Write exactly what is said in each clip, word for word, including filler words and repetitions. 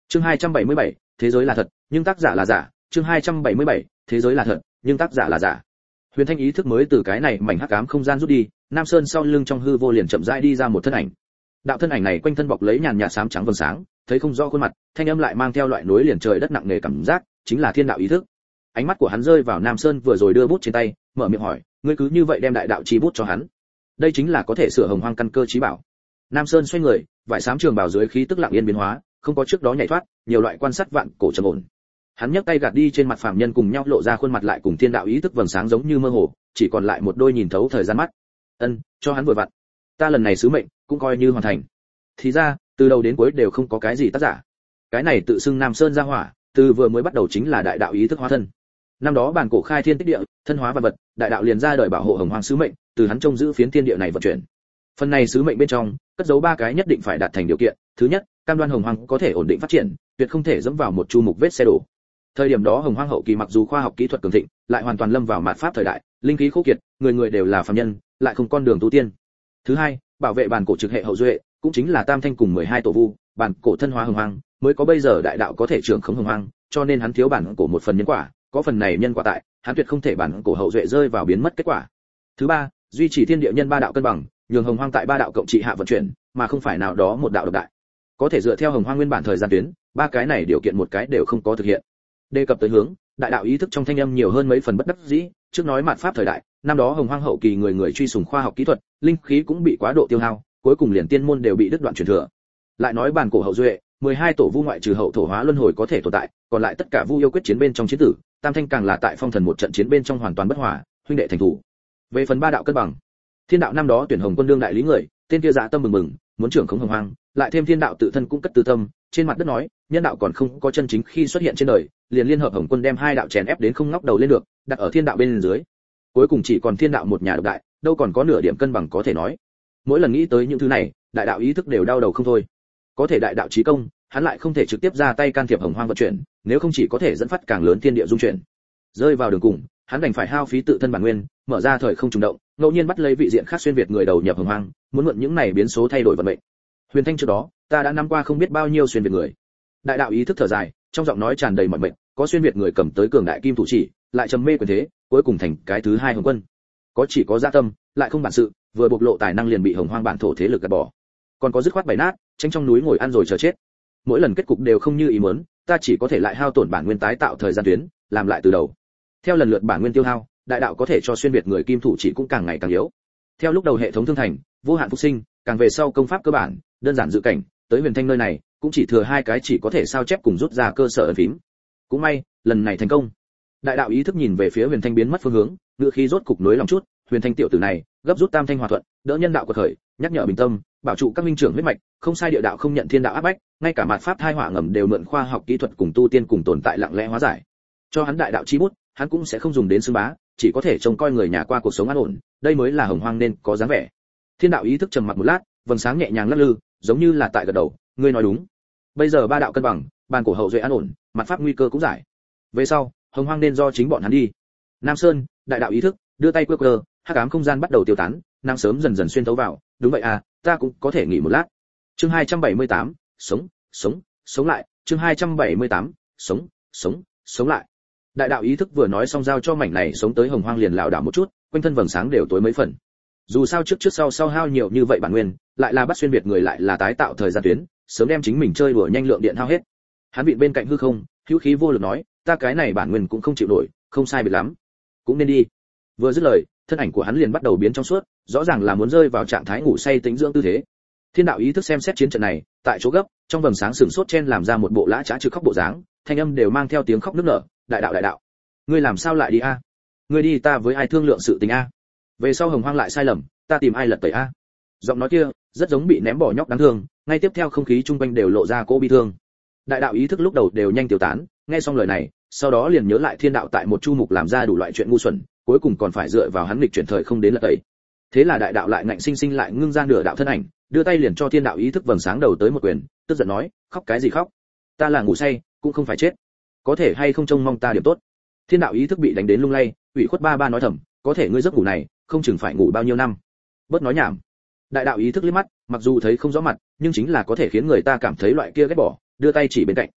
Chương hai trăm bảy mươi bảy, thế giới là thật, nhưng tác giả là giả. Chương hai trăm bảy mươi bảy, thế giới là thật, nhưng tác giả là giả. Huyền Thanh ý thức mới từ cái này mảnh hắc ám không gian rút đi, Nam Sơn sau lưng trong hư vô liền chậm rãi đi ra một thân ảnh. Đạo thân ảnh này quanh thân bọc lấy nhàn nhạt xám trắng vầng sáng, thấy không rõ khuôn mặt, thanh âm lại mang theo loại nối liền trời đất nặng nề cảm giác, chính là thiên đạo ý thức. Ánh mắt của hắn rơi vào Nam Sơn vừa rồi đưa bút trên tay, mở miệng hỏi, ngươi cứ như vậy đem đại đạo chi bút cho hắn? Đây chính là có thể sửa hồng hoang căn cơ chí bảo. Nam Sơn xoay người, vải xám trường bào dưới khí tức lặng yên biến hóa, không có trước đó nhảy thoát, nhiều loại quan sát vạn cổ trầm ổn. Hắn nhấc tay gạt đi trên mặt phàm nhân cùng nhau lộ ra khuôn mặt lại cùng thiên đạo ý thức vầng sáng giống như mơ hồ, chỉ còn lại một đôi nhìn thấu thời gian mắt. Ân, cho hắn vừa vặn. Ta lần này sứ mệnh cũng coi như hoàn thành. Thì ra, từ đầu đến cuối đều không có cái gì tác giả. Cái này tự xưng Nam Sơn ra hỏa, từ vừa mới bắt đầu chính là đại đạo ý thức hóa thân. Năm đó bản cổ khai thiên tích địa, thân hóa vật vật, đại đạo liền ra đời bảo hộ hồng hoang sứ mệnh, từ hắn trông giữ phiến thiên địa này vận chuyển. Phần này sứ mệnh bên trong, cất giấu ba cái nhất định phải đạt thành điều kiện. Thứ nhất, cam đoan hồng hoang có thể ổn định phát triển, tuyệt không thể dẫm vào một chu mục vết xe đổ. Thời điểm đó hồng hoang hậu kỳ mặc dù khoa học kỹ thuật cường thịnh, lại hoàn toàn lâm vào mạt pháp thời đại, linh khí khô kiệt, người người đều là phàm nhân, lại không con đường tu tiên. Thứ hai, bảo vệ bản cổ trực hệ hậu duệ, cũng chính là tam thanh cùng mười hai tổ vu, bản cổ thân hóa hồng hoang, mới có bây giờ đại đạo có thể trưởng khống hồng hoang, cho nên hắn thiếu bản cổ một phần nhân quả, có phần này nhân quả tại, hắn tuyệt không thể bản cổ hậu duệ rơi vào biến mất kết quả. Thứ ba, duy trì thiên địa nhân ba đạo cân bằng, nhường hồng hoang tại ba đạo cộng trị hạ vận chuyển, mà không phải nào đó một đạo độc đại. Có thể dựa theo hồng hoang nguyên bản thời gian tuyến, ba cái này điều kiện một cái đều không có thực hiện. Đề cập tới hướng, đại đạo ý thức trong thanh âm nhiều hơn mấy phần bất đắc dĩ, trước nói mạt pháp thời đại, năm đó hồng hoang hậu kỳ người người truy sùng khoa học kỹ thuật, linh khí cũng bị quá độ tiêu hao, cuối cùng liền tiên môn đều bị đứt đoạn truyền thừa. Lại nói bản cổ hậu duệ, mười hai tổ vu ngoại trừ hậu thổ hóa luân hồi có thể tồn tại, còn lại tất cả vu yêu quyết chiến bên trong chiến tử, tam thanh càng là tại phong thần một trận chiến bên trong hoàn toàn bất hòa, huynh đệ thành thủ. Về phần ba đạo cân bằng, thiên đạo năm đó tuyển hồng quân đương đại lý người, tên kia dạ tâm mừng mừng, muốn trưởng khống hồng hoang, lại thêm thiên đạo tự thân cũng cất tư tâm, trên mặt đất nói, nhân đạo còn không có chân chính khi xuất hiện trên đời, liền liên hợp hồng quân đem hai đạo chèn ép đến không ngóc đầu lên được, đặt ở thiên đạo bên dưới. Cuối cùng chỉ còn thiên đạo một nhà độc đại, đâu còn có nửa điểm cân bằng có thể nói. Mỗi lần nghĩ tới những thứ này, đại đạo ý thức đều đau đầu không thôi. Có thể đại đạo chí công, hắn lại không thể trực tiếp ra tay can thiệp hồng hoang vận chuyển, nếu không chỉ có thể dẫn phát càng lớn thiên địa dung chuyển. Rơi vào đường cùng, hắn đành phải hao phí tự thân bản nguyên, mở ra thời không trùng động, ngẫu nhiên bắt lấy vị diện khác xuyên việt người đầu nhập hồng hoang, muốn mượn những này biến số thay đổi vận mệnh. Huyền Thanh trước đó, ta đã năm qua không biết bao nhiêu xuyên việt người. Đại đạo ý thức thở dài, trong giọng nói tràn đầy mọi mệnh, có xuyên việt người cầm tới cường đại kim thủ chỉ, lại trầm mê quyền thế, cuối cùng thành cái thứ hai hồng quân. Có chỉ có dạ tâm, lại không bản sự, vừa bộc lộ tài năng liền bị hồng hoang bản thổ thế lực gạt bỏ. Còn có dứt khoát bày nát, tranh trong núi ngồi ăn rồi chờ chết. Mỗi lần kết cục đều không như ý muốn, ta chỉ có thể lại hao tổn bản nguyên tái tạo thời gian tuyến, làm lại từ đầu. Theo lần lượt bản nguyên tiêu hao, đại đạo có thể cho xuyên việt người kim thủ chỉ cũng càng ngày càng yếu. Theo lúc đầu hệ thống thương thành, vô hạn phục sinh, càng về sau công pháp cơ bản, đơn giản dự cảnh, tới Huyền Thanh nơi này, cũng chỉ thừa hai cái chỉ có thể sao chép cùng rút ra cơ sở ấn phím. Cũng may, lần này thành công. Đại đạo ý thức nhìn về phía Huyền Thanh biến mất phương hướng, ngựa khí rốt cục nối lòng chút, Huyền Thanh tiểu tử này, gấp rút tam thanh hòa thuận, đỡ nhân đạo của khởi, nhắc nhở bình tâm, bảo trụ các minh trưởng huyết mạch, không sai địa đạo không nhận thiên đạo áp bách, ngay cả mạt pháp thai hỏa ngầm đều mượn khoa học kỹ thuật cùng tu tiên cùng tồn tại lặng lẽ hóa giải. Cho hắn đại đạo chi bút, hắn cũng sẽ không dùng đến xưng bá, chỉ có thể trông coi người nhà qua cuộc sống an ổn, đây mới là hồng hoang nên có dáng vẻ. Thiên đạo ý thức trầm mặc một lát, vầng sáng nhẹ nhàng lắc lư, giống như là tại gật đầu, ngươi nói đúng. Bây giờ ba đạo cân bằng, bàn cổ hậu duệ an ổn, mặt pháp nguy cơ cũng giải. Về sau, hồng hoang nên do chính bọn hắn đi. Nam Sơn, đại đạo ý thức, đưa tay quơ quơ, hắc ám không gian bắt đầu tiêu tán, nắng sớm dần dần xuyên thấu vào, đúng vậy à, ta cũng có thể nghỉ một lát. Chương hai trăm bảy mươi tám, sống, sống, sống lại, chương hai trăm bảy mươi tám, sống, sống, sống lại. Đại đạo ý thức vừa nói xong giao cho mảnh này sống tới hồng hoang liền lảo đảo một chút, quanh thân vầng sáng đều tối mấy phần. Dù sao trước trước sau sau hao nhiều như vậy bản nguyên, lại là bắt xuyên việt người lại là tái tạo thời gian tuyến, sớm đem chính mình chơi đùa nhanh lượng điện hao hết. Hắn bị bên cạnh hư không, hữu khí vô lực nói, ta cái này bản nguyên cũng không chịu nổi, không sai biệt lắm, cũng nên đi. Vừa dứt lời, thân ảnh của hắn liền bắt đầu biến trong suốt, rõ ràng là muốn rơi vào trạng thái ngủ say tĩnh dưỡng tư thế. Thiên đạo ý thức xem xét chiến trận này, tại chỗ gấp, trong vầng sáng sừng sốt chen làm ra một bộ lã chã trực khóc bộ dáng, thanh âm đều mang theo tiếng khóc nức nở, đại đạo đại đạo, ngươi làm sao lại đi a? Ngươi đi ta với ai thương lượng sự tình a? Về sau hồng hoang lại sai lầm, ta tìm ai lật tẩy a? Giọng nói kia rất giống bị ném bỏ nhóc đáng thương, ngay tiếp theo không khí trung quanh đều lộ ra cô bi thương. Đại đạo ý thức lúc đầu đều nhanh tiêu tán, nghe xong lời này, sau đó liền nhớ lại thiên đạo tại một chu mục làm ra đủ loại chuyện ngu xuẩn, cuối cùng còn phải dựa vào hắn nghịch chuyển thời không đến lật tẩy. Thế là đại đạo lại ngạnh sinh sinh lại ngưng ra nửa đạo thân ảnh, đưa tay liền cho thiên đạo ý thức vầng sáng đầu tới một quyền, tức giận nói, khóc cái gì khóc? Ta là ngủ say, cũng không phải chết. Có thể hay không trông mong ta điểm tốt? Thiên đạo ý thức bị đánh đến lung lay, ủy khuất ba ba nói thầm, có thể ngươi giấc ngủ này, không chừng phải ngủ bao nhiêu năm. Bớt nói nhảm. Đại đạo ý thức liếc mắt, mặc dù thấy không rõ mặt, nhưng chính là có thể khiến người ta cảm thấy loại kia ghét bỏ, đưa tay chỉ bên cạnh,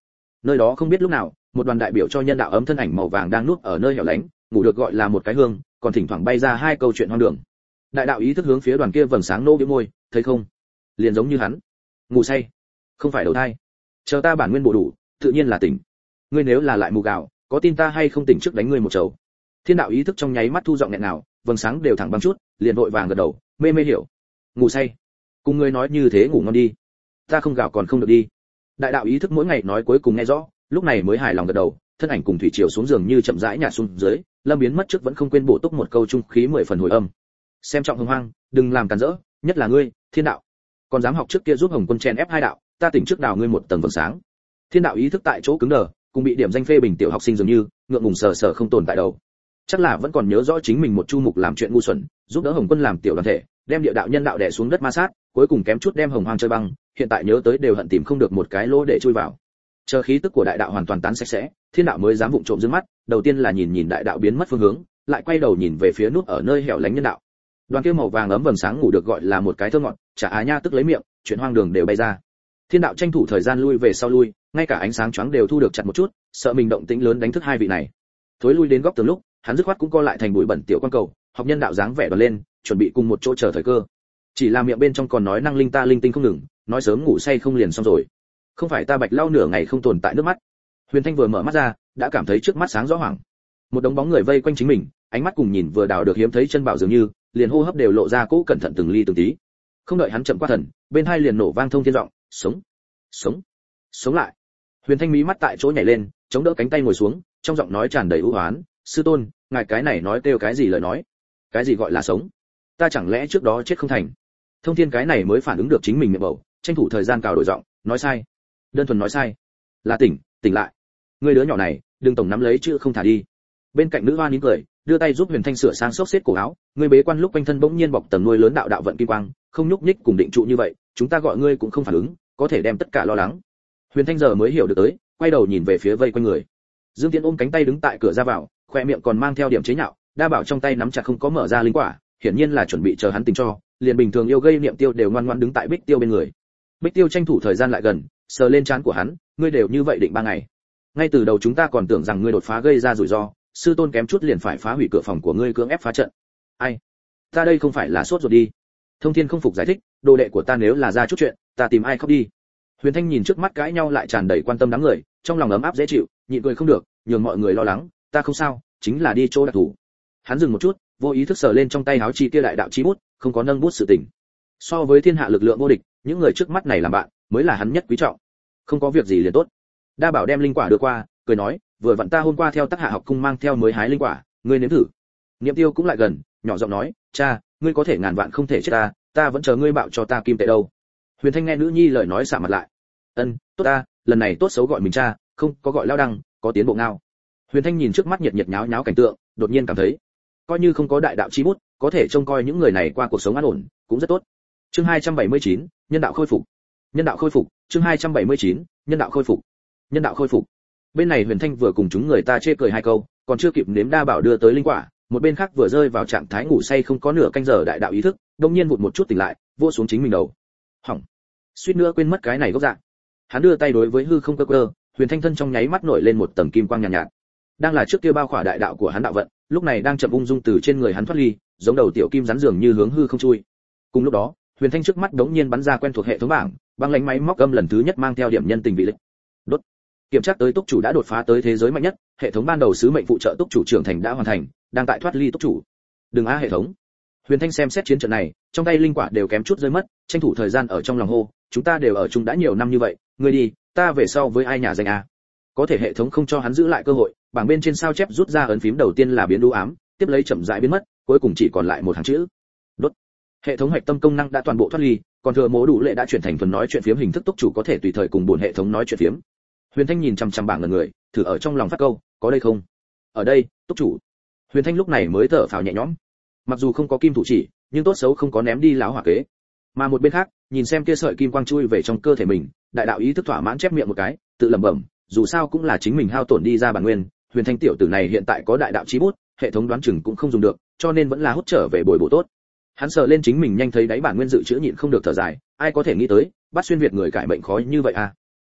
Nơi đó không biết lúc nào, một đoàn đại biểu cho nhân đạo ấm thân ảnh màu vàng đang núp ở nơi hẻo lánh, ngủ được gọi là một cái hương, còn thỉnh thoảng bay ra hai câu chuyện hoang đường. Đại đạo ý thức hướng phía đoàn kia vầng sáng nô bĩu môi, thấy không? Liền giống như hắn, ngủ say, không phải đầu thai. Chờ ta bản nguyên bổ đủ, tự nhiên là tỉnh. Ngươi nếu là lại mù gạo, có tin ta hay không tỉnh trước đánh ngươi một chầu. Thiên đạo ý thức trong nháy mắt thu giọng nghẹn nào, vầng sáng đều thẳng băng chút, liền vội vàng gật đầu, mê mê hiểu. Ngủ say, cùng ngươi nói như thế ngủ ngon đi. Ta không gạo còn không được đi. Đại đạo ý thức mỗi ngày nói cuối cùng nghe rõ, lúc này mới hài lòng gật đầu, thân ảnh cùng thủy triều xuống giường như chậm rãi nhạt xuống dưới, lâm biến mất trước vẫn không quên bổ túc một câu trung khí mười phần hồi âm. Xem trọng hồng hoang, đừng làm cản rỡ, nhất là ngươi, thiên đạo. Còn dám học trước kia giúp hồng quân chen ép hai đạo, ta tỉnh trước đào ngươi một tầng vầng sáng. Thiên đạo ý thức tại chỗ cứng đờ, cùng bị điểm danh phê bình tiểu học sinh dường như, ngượng ngùng sờ sờ không tồn tại đầu. Chắc là vẫn còn nhớ rõ chính mình một chu mục làm chuyện ngu xuẩn, giúp đỡ hồng quân làm tiểu đoàn thể, đem địa đạo nhân đạo đè xuống đất ma sát, cuối cùng kém chút đem hồng hoang chơi băng, hiện tại nhớ tới đều hận tìm không được một cái lỗ để chui vào. Chờ khí tức của đại đạo hoàn toàn tán sạch sẽ, thiên đạo mới dám vụng trộm dương mắt, đầu tiên là nhìn nhìn đại đạo biến mất phương hướng, lại quay đầu nhìn về phía nút ở nơi hẻo lánh nhân đạo. Đoàn kia màu vàng ấm vầng sáng ngủ được gọi là một cái thơ ngọt, chả á nha tức lấy miệng, chuyện hoang đường đều bay ra. Thiên đạo tranh thủ thời gian lui về sau lui, ngay cả ánh sáng choáng đều thu được chặt một chút, sợ mình động tĩnh lớn đánh thức hai vị này. Thối lui đến góc tường lúc, hắn dứt khoát cũng co lại thành bụi bẩn tiểu quan cầu, học nhân đạo dáng vẻ đoan lên, chuẩn bị cùng một chỗ chờ thời cơ. Chỉ là miệng bên trong còn nói năng linh ta linh tinh không ngừng, nói sớm ngủ say không liền xong rồi. Không phải ta bạch lau nửa ngày không tồn tại nước mắt. Huyền Thanh vừa mở mắt ra, đã cảm thấy trước mắt sáng rõ hoảng. Một đống bóng người vây quanh chính mình, ánh mắt cùng nhìn vừa đào được hiếm thấy chân bảo dường như, liền hô hấp đều lộ ra cỗ cẩn thận từng ly từng tí. Không đợi hắn chậm qua thần, bên hai liền nổ vang thông thiên giọng, sống, sống, sống lại. Huyền Thanh mí mắt tại chỗ nhảy lên, chống đỡ cánh tay ngồi xuống, trong giọng nói tràn đầy ưu hoán, sư tôn, ngài cái này nói kêu cái gì lời nói? Cái gì gọi là sống? Ta chẳng lẽ trước đó chết không thành? Thông thiên cái này mới phản ứng được chính mình miệng bầu, tranh thủ thời gian cào đổi giọng, nói sai, đơn thuần nói sai, là tỉnh, tỉnh lại. Ngươi đứa nhỏ này, đừng tổng nắm lấy chữ không thả đi. Bên cạnh nữ hoa nín cười, đưa tay giúp Huyền Thanh sửa sang xốc xếp cổ áo, ngươi bế quan lúc quanh thân bỗng nhiên bọc tầng nuôi lớn đạo đạo vận kim quang, không nhúc nhích cùng định trụ như vậy, chúng ta gọi ngươi cũng không phản ứng, có thể đem tất cả lo lắng. Huyền Thanh giờ mới hiểu được tới, quay đầu nhìn về phía vây quanh người. Dương Tiễn ôm cánh tay đứng tại cửa ra vào, khoe miệng còn mang theo điểm chế nhạo, đa bảo trong tay nắm chặt không có mở ra linh quả, hiển nhiên là chuẩn bị chờ hắn tình cho, liền bình thường yêu gây niệm tiêu đều ngoan ngoãn đứng tại Bích Tiêu bên người. Bích Tiêu tranh thủ thời gian lại gần, sờ lên trán của hắn, ngươi đều như vậy định ba ngày. Ngay từ đầu chúng ta còn tưởng rằng ngươi đột phá gây ra rủi ro, sư tôn kém chút liền phải phá hủy cửa phòng của ngươi cưỡng ép phá trận. Ai? Ta đây không phải là sốt ruột đi. Thông Thiên không phục giải thích, đồ đệ của ta nếu là ra chút chuyện, ta tìm ai khóc đi. Huyền Thanh nhìn trước mắt cãi nhau lại tràn đầy quan tâm đám người, trong lòng ấm áp dễ chịu, nhịn cười không được, nhường mọi người lo lắng, ta không sao, chính là đi chỗ đặc thù. Hắn dừng một chút, vô ý thức sờ lên trong tay áo chi kia đại đạo chi bút, không có nâng bút sự tình. So với thiên hạ lực lượng vô địch, những người trước mắt này làm bạn, mới là hắn nhất quý trọng. Không có việc gì liền tốt. Đa Bảo đem linh quả đưa qua, cười nói, vừa vặn ta hôm qua theo Tắc Hạ học cung mang theo mới hái linh quả, ngươi nếm thử. Niệm Tiêu cũng lại gần, nhỏ giọng nói, cha, ngươi có thể ngàn vạn không thể chết ta, ta vẫn chờ ngươi bạo cho ta kim tệ đâu. Huyền Thanh nghe nữ nhi lời nói xả mặt lại. Ân, tốt ta, lần này tốt xấu gọi mình cha, không có gọi lao đăng, có tiến bộ ngao. Huyền Thanh nhìn trước mắt nhiệt nhiệt nháo nháo cảnh tượng, đột nhiên cảm thấy, coi như không có đại đạo chi bút, có thể trông coi những người này qua cuộc sống an ổn, cũng rất tốt. Chương hai trăm bảy mươi chín, nhân đạo khôi phục. Nhân đạo khôi phục, chương hai trăm bảy mươi chín, nhân đạo khôi phục. Nhân đạo khôi phục. Bên này Huyền Thanh vừa cùng chúng người ta chê cười hai câu, còn chưa kịp nếm Đa Bảo đưa tới linh quả, một bên khác vừa rơi vào trạng thái ngủ say không có nửa canh giờ đại đạo ý thức, đột nhiên vụt một chút tỉnh lại, vô xuống chính mình đầu. Hỏng. Suýt nữa quên mất cái này gốc dạng. Hắn đưa tay đối với hư không cơ cơ, Huyền Thanh thân trong nháy mắt nổi lên một tầng kim quang nhàn nhạt, nhạt. Đang là trước kia bao khỏa đại đạo của hắn đạo vận, lúc này đang chậm ung dung từ trên người hắn thoát ly, giống đầu tiểu kim rắn dường như hướng hư không chui. Cùng lúc đó, Huyền Thanh trước mắt đống nhiên bắn ra quen thuộc hệ thống bảng, băng lãnh máy móc âm lần thứ nhất mang theo điểm nhân tình vị lịch. Đốt. Kiểm tra tới túc chủ đã đột phá tới thế giới mạnh nhất, hệ thống ban đầu sứ mệnh phụ trợ túc chủ trưởng thành đã hoàn thành, đang tại thoát ly túc chủ. Đừng á hệ thống. Huyền Thanh xem xét chiến trận này, trong tay linh quả đều kém chút rơi mất, tranh thủ thời gian ở trong lòng hô, chúng ta đều ở chung đã nhiều năm như vậy, ngươi đi, ta về sau với ai nhà danh a. Có thể hệ thống không cho hắn giữ lại cơ hội, bảng bên trên sao chép rút ra ấn phím đầu tiên là biến đu ám, tiếp lấy chậm rãi biến mất, cuối cùng chỉ còn lại một hàng chữ. Đốt. Hệ thống hoạch tâm công năng đã toàn bộ thoát ly, còn thừa mố đủ lệ đã chuyển thành thuần nói chuyện phiếm hình thức túc chủ có thể tùy thời cùng buồn hệ thống nói chuyện phiếm. Huyền Thanh nhìn chằm chằm bảng ngần người, thử ở trong lòng phát câu, có đây không? Ở đây, túc chủ. Huyền Thanh lúc này mới thở phào nhẹ nhõm. Mặc dù không có kim thủ chỉ, nhưng tốt xấu không có ném đi láo hỏa kế. Mà một bên khác, nhìn xem kia sợi kim quang chui về trong cơ thể mình, đại đạo ý thức thỏa mãn chép miệng một cái, tự lẩm bẩm, dù sao cũng là chính mình hao tổn đi ra bản nguyên, Huyền Thanh tiểu tử này hiện tại có đại đạo chí bút, hệ thống đoán chừng cũng không dùng được, cho nên vẫn là hút trở về bồi bổ tốt. Hắn sờ lên chính mình nhanh thấy đáy bản nguyên dự trữ nhịn không được thở dài, ai có thể nghĩ tới, bắt xuyên việt người cải bệnh khó như vậy à.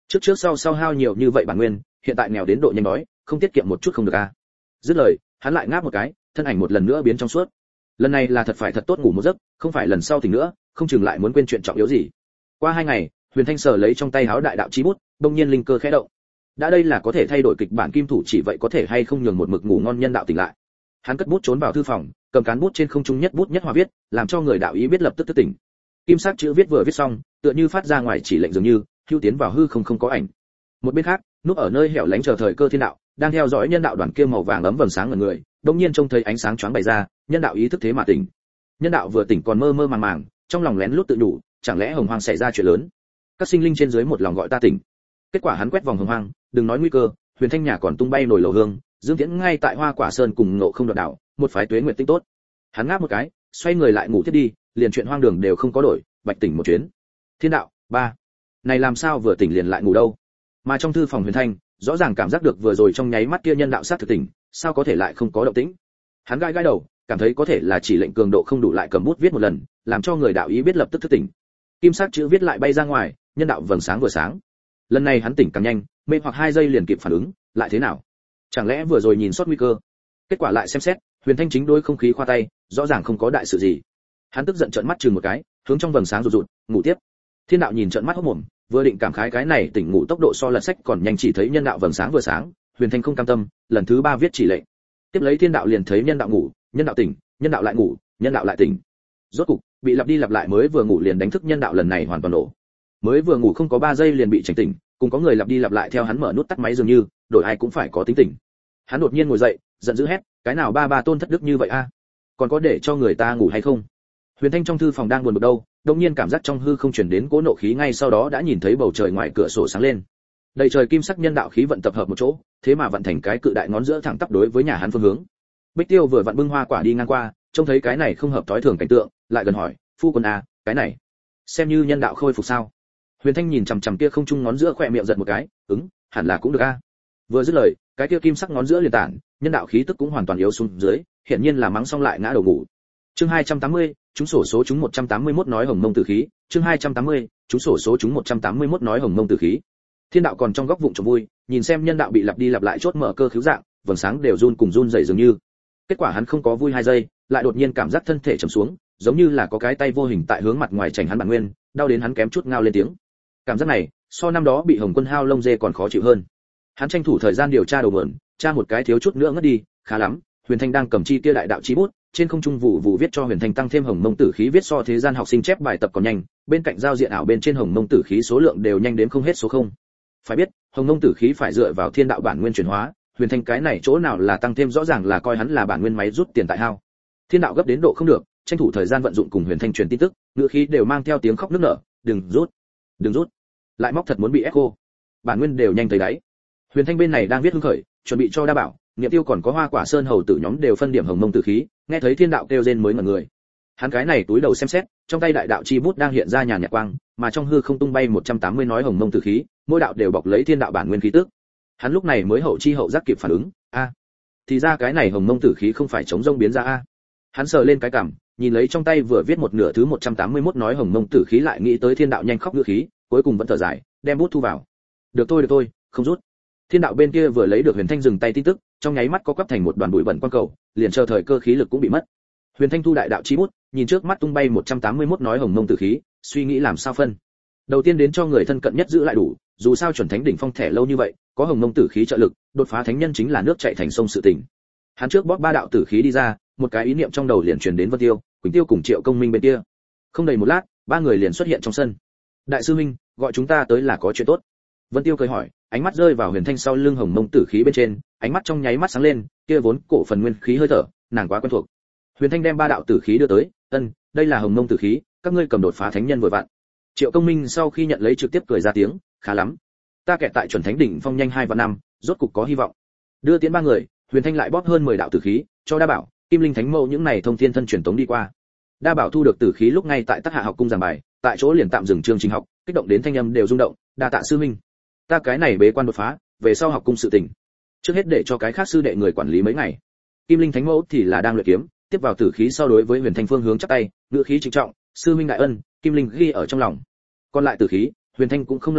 trước trước sau sau hao nhiều như vậy bản nguyên, hiện tại nghèo đến độ nhanh đói, không tiết kiệm một chút không được a. Dứt lời, hắn lại ngáp một cái, thân ảnh một lần nữa biến trong suốt. Lần này là thật phải thật tốt ngủ một giấc, không phải lần sau tỉnh nữa, không chừng lại muốn quên chuyện trọng yếu gì. Qua hai ngày, Huyền Thanh sờ lấy trong tay háo đại đạo chí bút, đột nhiên linh cơ khẽ động. Đã đây là có thể thay đổi kịch bản kim thủ chỉ vậy có thể hay không nhường một mực ngủ ngon nhân đạo tỉnh lại. Hắn cất bút trốn vào thư phòng, cầm cán bút trên không trung nhất bút nhất hòa viết, làm cho người đạo ý biết lập tức thức tỉnh. Kim sắc chữ viết vừa viết xong, tựa như phát ra ngoài chỉ lệnh dường như, hưu tiến vào hư không không có ảnh. Một bên khác, núp ở nơi hẻo lánh chờ thời cơ thiên đạo, đang theo dõi nhân đạo đoàn kia màu vàng ấm vầng sáng ở người, đột nhiên trông thấy ánh sáng choáng bày ra, nhân đạo ý thức thế mà tỉnh. Nhân đạo vừa tỉnh còn mơ mơ màng màng, trong lòng lén lút tự nhủ, chẳng lẽ hồng hoang xảy ra chuyện lớn? Các sinh linh trên dưới một lòng gọi ta tỉnh. Kết quả hắn quét vòng hồng hoang, đừng nói nguy cơ, Huyền Thanh nhà còn tung bay nổi lầu hương, Dương Tiễn ngay tại Hoa Quả Sơn cùng Ngộ Không đoạt đảo, một phái tuế nguyệt tinh tốt. Hắn ngáp một cái, xoay người lại ngủ tiếp đi, liền chuyện hoang đường đều không có đổi, bạch tỉnh một chuyến. Thiên đạo, ba. Này làm sao vừa tỉnh liền lại ngủ đâu? Mà trong thư phòng Huyền Thanh, rõ ràng cảm giác được vừa rồi trong nháy mắt kia nhân đạo sát thực tỉnh, sao có thể lại không có động tĩnh? Hắn gãi gãi đầu, cảm thấy có thể là chỉ lệnh cường độ không đủ lại cầm bút viết một lần, làm cho người đạo ý biết lập tức thức tỉnh. Kim sắc chữ viết lại bay ra ngoài, nhân đạo vầng sáng vừa sáng. Lần này hắn tỉnh càng nhanh, mê hoặc hai giây liền kịp phản ứng, lại thế nào? Chẳng lẽ vừa rồi nhìn sót nguy cơ? Kết quả lại xem xét, Huyền Thanh chính đối không khí khoa tay, rõ ràng không có đại sự gì. Hắn tức giận trợn mắt chừng một cái, hướng trong vầng sáng rụt rụt, ngủ tiếp. Thiên đạo nhìn trợn mắt hốt mồm, vừa định cảm khái cái này tỉnh ngủ tốc độ so lật sách còn nhanh, chỉ thấy nhân đạo vầng sáng vừa sáng, Huyền Thanh không cam tâm, lần thứ ba viết chỉ lệnh. Tiếp lấy thiên đạo liền thấy nhân đạo ngủ, nhân đạo tỉnh, nhân đạo lại ngủ, nhân đạo lại tỉnh. Rốt cục, bị lặp đi lặp lại mới vừa ngủ liền đánh thức nhân đạo lần này hoàn toàn nổ. Mới vừa ngủ không có ba giây liền bị chỉnh tỉnh, cùng có người lặp đi lặp lại theo hắn mở nút tắt máy dường như, đổi ai cũng phải có tính tỉnh. Hắn đột nhiên ngồi dậy, giận dữ hét, cái nào ba ba tôn thất đức như vậy a? Còn có để cho người ta ngủ hay không? Huyền Thanh trong thư phòng đang buồn bực đâu, đột nhiên cảm giác trong hư không truyền đến cỗ nộ khí, ngay sau đó đã nhìn thấy bầu trời ngoài cửa sổ sáng lên. Đầy trời kim sắc nhân đạo khí vận tập hợp một chỗ, thế mà vận thành cái cự đại ngón giữa thẳng tắp đối với nhà hắn phương hướng. Bích Tiêu vừa vặn bưng hoa quả đi ngang qua, trông thấy cái này không hợp thói thường cảnh tượng, lại gần hỏi, phu quân à, cái này xem như nhân đạo khôi phục sao? Huyền Thanh nhìn chằm chằm kia không trung ngón giữa khỏe miệng giật một cái, ứng, hẳn là cũng được a. Vừa dứt lời, cái kia kim sắc ngón giữa liền tản, nhân đạo khí tức cũng hoàn toàn yếu xuống dưới, hiện nhiên là mắng xong lại ngã đầu ngủ. Chương hai trăm tám mươi, chúng sổ số chúng một trăm tám mươi mốt nói hồng mông tử khí, chương hai trăm tám mươi, chúng sổ số chúng một trăm tám mươi mốt nói hồng mông tử khí. Thiên đạo còn trong góc vụng trộm vui, nhìn xem nhân đạo bị lặp đi lặp lại chốt mở cơ khiếu dạng, vầng sáng đều run cùng run rẩy dường như. Kết quả hắn không có vui hai giây, lại đột nhiên cảm giác thân thể trầm xuống, giống như là có cái tay vô hình tại hướng mặt ngoài chảnh hắn bản nguyên, đau đến hắn kém chút ngao lên tiếng. Cảm giác này, so năm đó bị Hồng Quân hao lông dê còn khó chịu hơn. Hắn tranh thủ thời gian điều tra đầu mượn, tra một cái thiếu chút nữa ngất đi, khá lắm. Huyền Thanh đang cầm chi kia đại đạo chí bút, trên không trung vụ vụ viết cho Huyền Thanh tăng thêm hồng mông tử khí, viết so thế gian học sinh chép bài tập còn nhanh, bên cạnh giao diện ảo bên trên hồng mông tử khí số lượng đều nhanh đến không hết số không. Phải biết, hồng mông tử khí phải dựa vào thiên đạo bản nguyên chuyển hóa, Huyền Thanh cái này chỗ nào là tăng thêm, rõ ràng là coi hắn là bản nguyên máy rút tiền tại hao. Thiên đạo gấp đến độ không được, tranh thủ thời gian vận dụng cùng Huyền Thanh truyền tin tức, ngữ khí đều mang theo tiếng khóc nức nở, "Đừng rút, đừng rút." Lại móc thật muốn bị ép cô. Bản nguyên đều nhanh tới đáy. Huyền Thanh bên này đang viết hưng khởi, chuẩn bị cho đa bảo, Niệm Tiêu còn có Hoa Quả Sơn hầu tử nhóm đều phân điểm hồng mông tử khí, nghe thấy thiên đạo kêu rên mới ngẩn người. Hắn cái này túi đầu xem xét, trong tay đại đạo chi bút đang hiện ra nhàn nhạt quang, mà trong hư không tung bay một trăm tám mươi nói hồng mông tử khí, mỗi đạo đều bọc lấy thiên đạo bản nguyên khí tức. Hắn lúc này mới hậu chi hậu giác kịp phản ứng, a, thì ra cái này hồng mông tử khí không phải chống rông biến ra a. Hắn sờ lên cái cằm, nhìn lấy trong tay vừa viết một nửa thứ một trăm tám mươi mốt nói hồng mông tử khí, lại nghĩ tới thiên đạo nhanh khóc ngữ khí, cuối cùng vẫn thở dài, đem bút thu vào. Được thôi được thôi, không rút. Thiên đạo bên kia vừa lấy được Huyền Thanh dừng tay tin tức, trong nháy mắt có quắp thành một đoàn bụi bẩn quang cầu, liền chờ thời cơ khí lực cũng bị mất. Huyền Thanh thu đại đạo chi bút, nhìn trước mắt tung bay một trăm tám mươi mốt nói hồng mông tử khí, suy nghĩ làm sao phân. Đầu tiên đến cho người thân cận nhất giữ lại đủ, dù sao chuẩn thánh đỉnh phong thẻ lâu như vậy, có hồng mông tử khí trợ lực, đột phá thánh nhân chính là nước chảy thành sông sự tình. Hắn trước bóp ba đạo tử khí đi ra, một cái ý niệm trong đầu liền truyền đến Vân Tiêu, Quỳnh Tiêu cùng Triệu Công Minh bên kia. Không đầy một lát, ba người liền xuất hiện trong sân. Đại sư huynh, gọi chúng ta tới là có chuyện tốt. Vân Tiêu cười hỏi, ánh mắt rơi vào Huyền Thanh sau lưng hồng mông tử khí bên trên, ánh mắt trong nháy mắt sáng lên, kia vốn cổ phần nguyên khí hơi thở, nàng quá quen thuộc. Huyền Thanh đem ba đạo tử khí đưa tới, "Ân, đây là hồng mông tử khí, các ngươi cầm đột phá thánh nhân vừa vặn." Triệu Công Minh sau khi nhận lấy trực tiếp cười ra tiếng, "Khá lắm, ta kẹt tại chuẩn thánh đỉnh phong nhanh hai và năm, rốt cục có hy vọng." Đưa tiến ba người, Huyền Thanh lại bóp hơn mười đạo tử khí, cho Đa Bảo, Kim Linh Thánh Mẫu những này thông thiên thân truyền tống đi qua. Đa Bảo thu được tử khí lúc ngay tại Tắc Hạ học cung giảng bài, tại chỗ liền tạm dừng chương trình học, kích động đến thanh âm đều rung động, "Đa tạ sư huynh, ta cái này bế quan đột phá, về sau học cung sự tình, trước hết để cho cái khác sư đệ người quản lý mấy ngày." Kim Linh Thánh Mẫu thì là đang luyện kiếm, tiếp vào tử khí sau đối với Huyền Thanh phương hướng chắp tay, ngữ khí trịnh trọng, "Sư huynh đại ân, Kim Linh ghi ở trong lòng." Còn lại tử khí, Huyền Thanh cũng không lãng phí,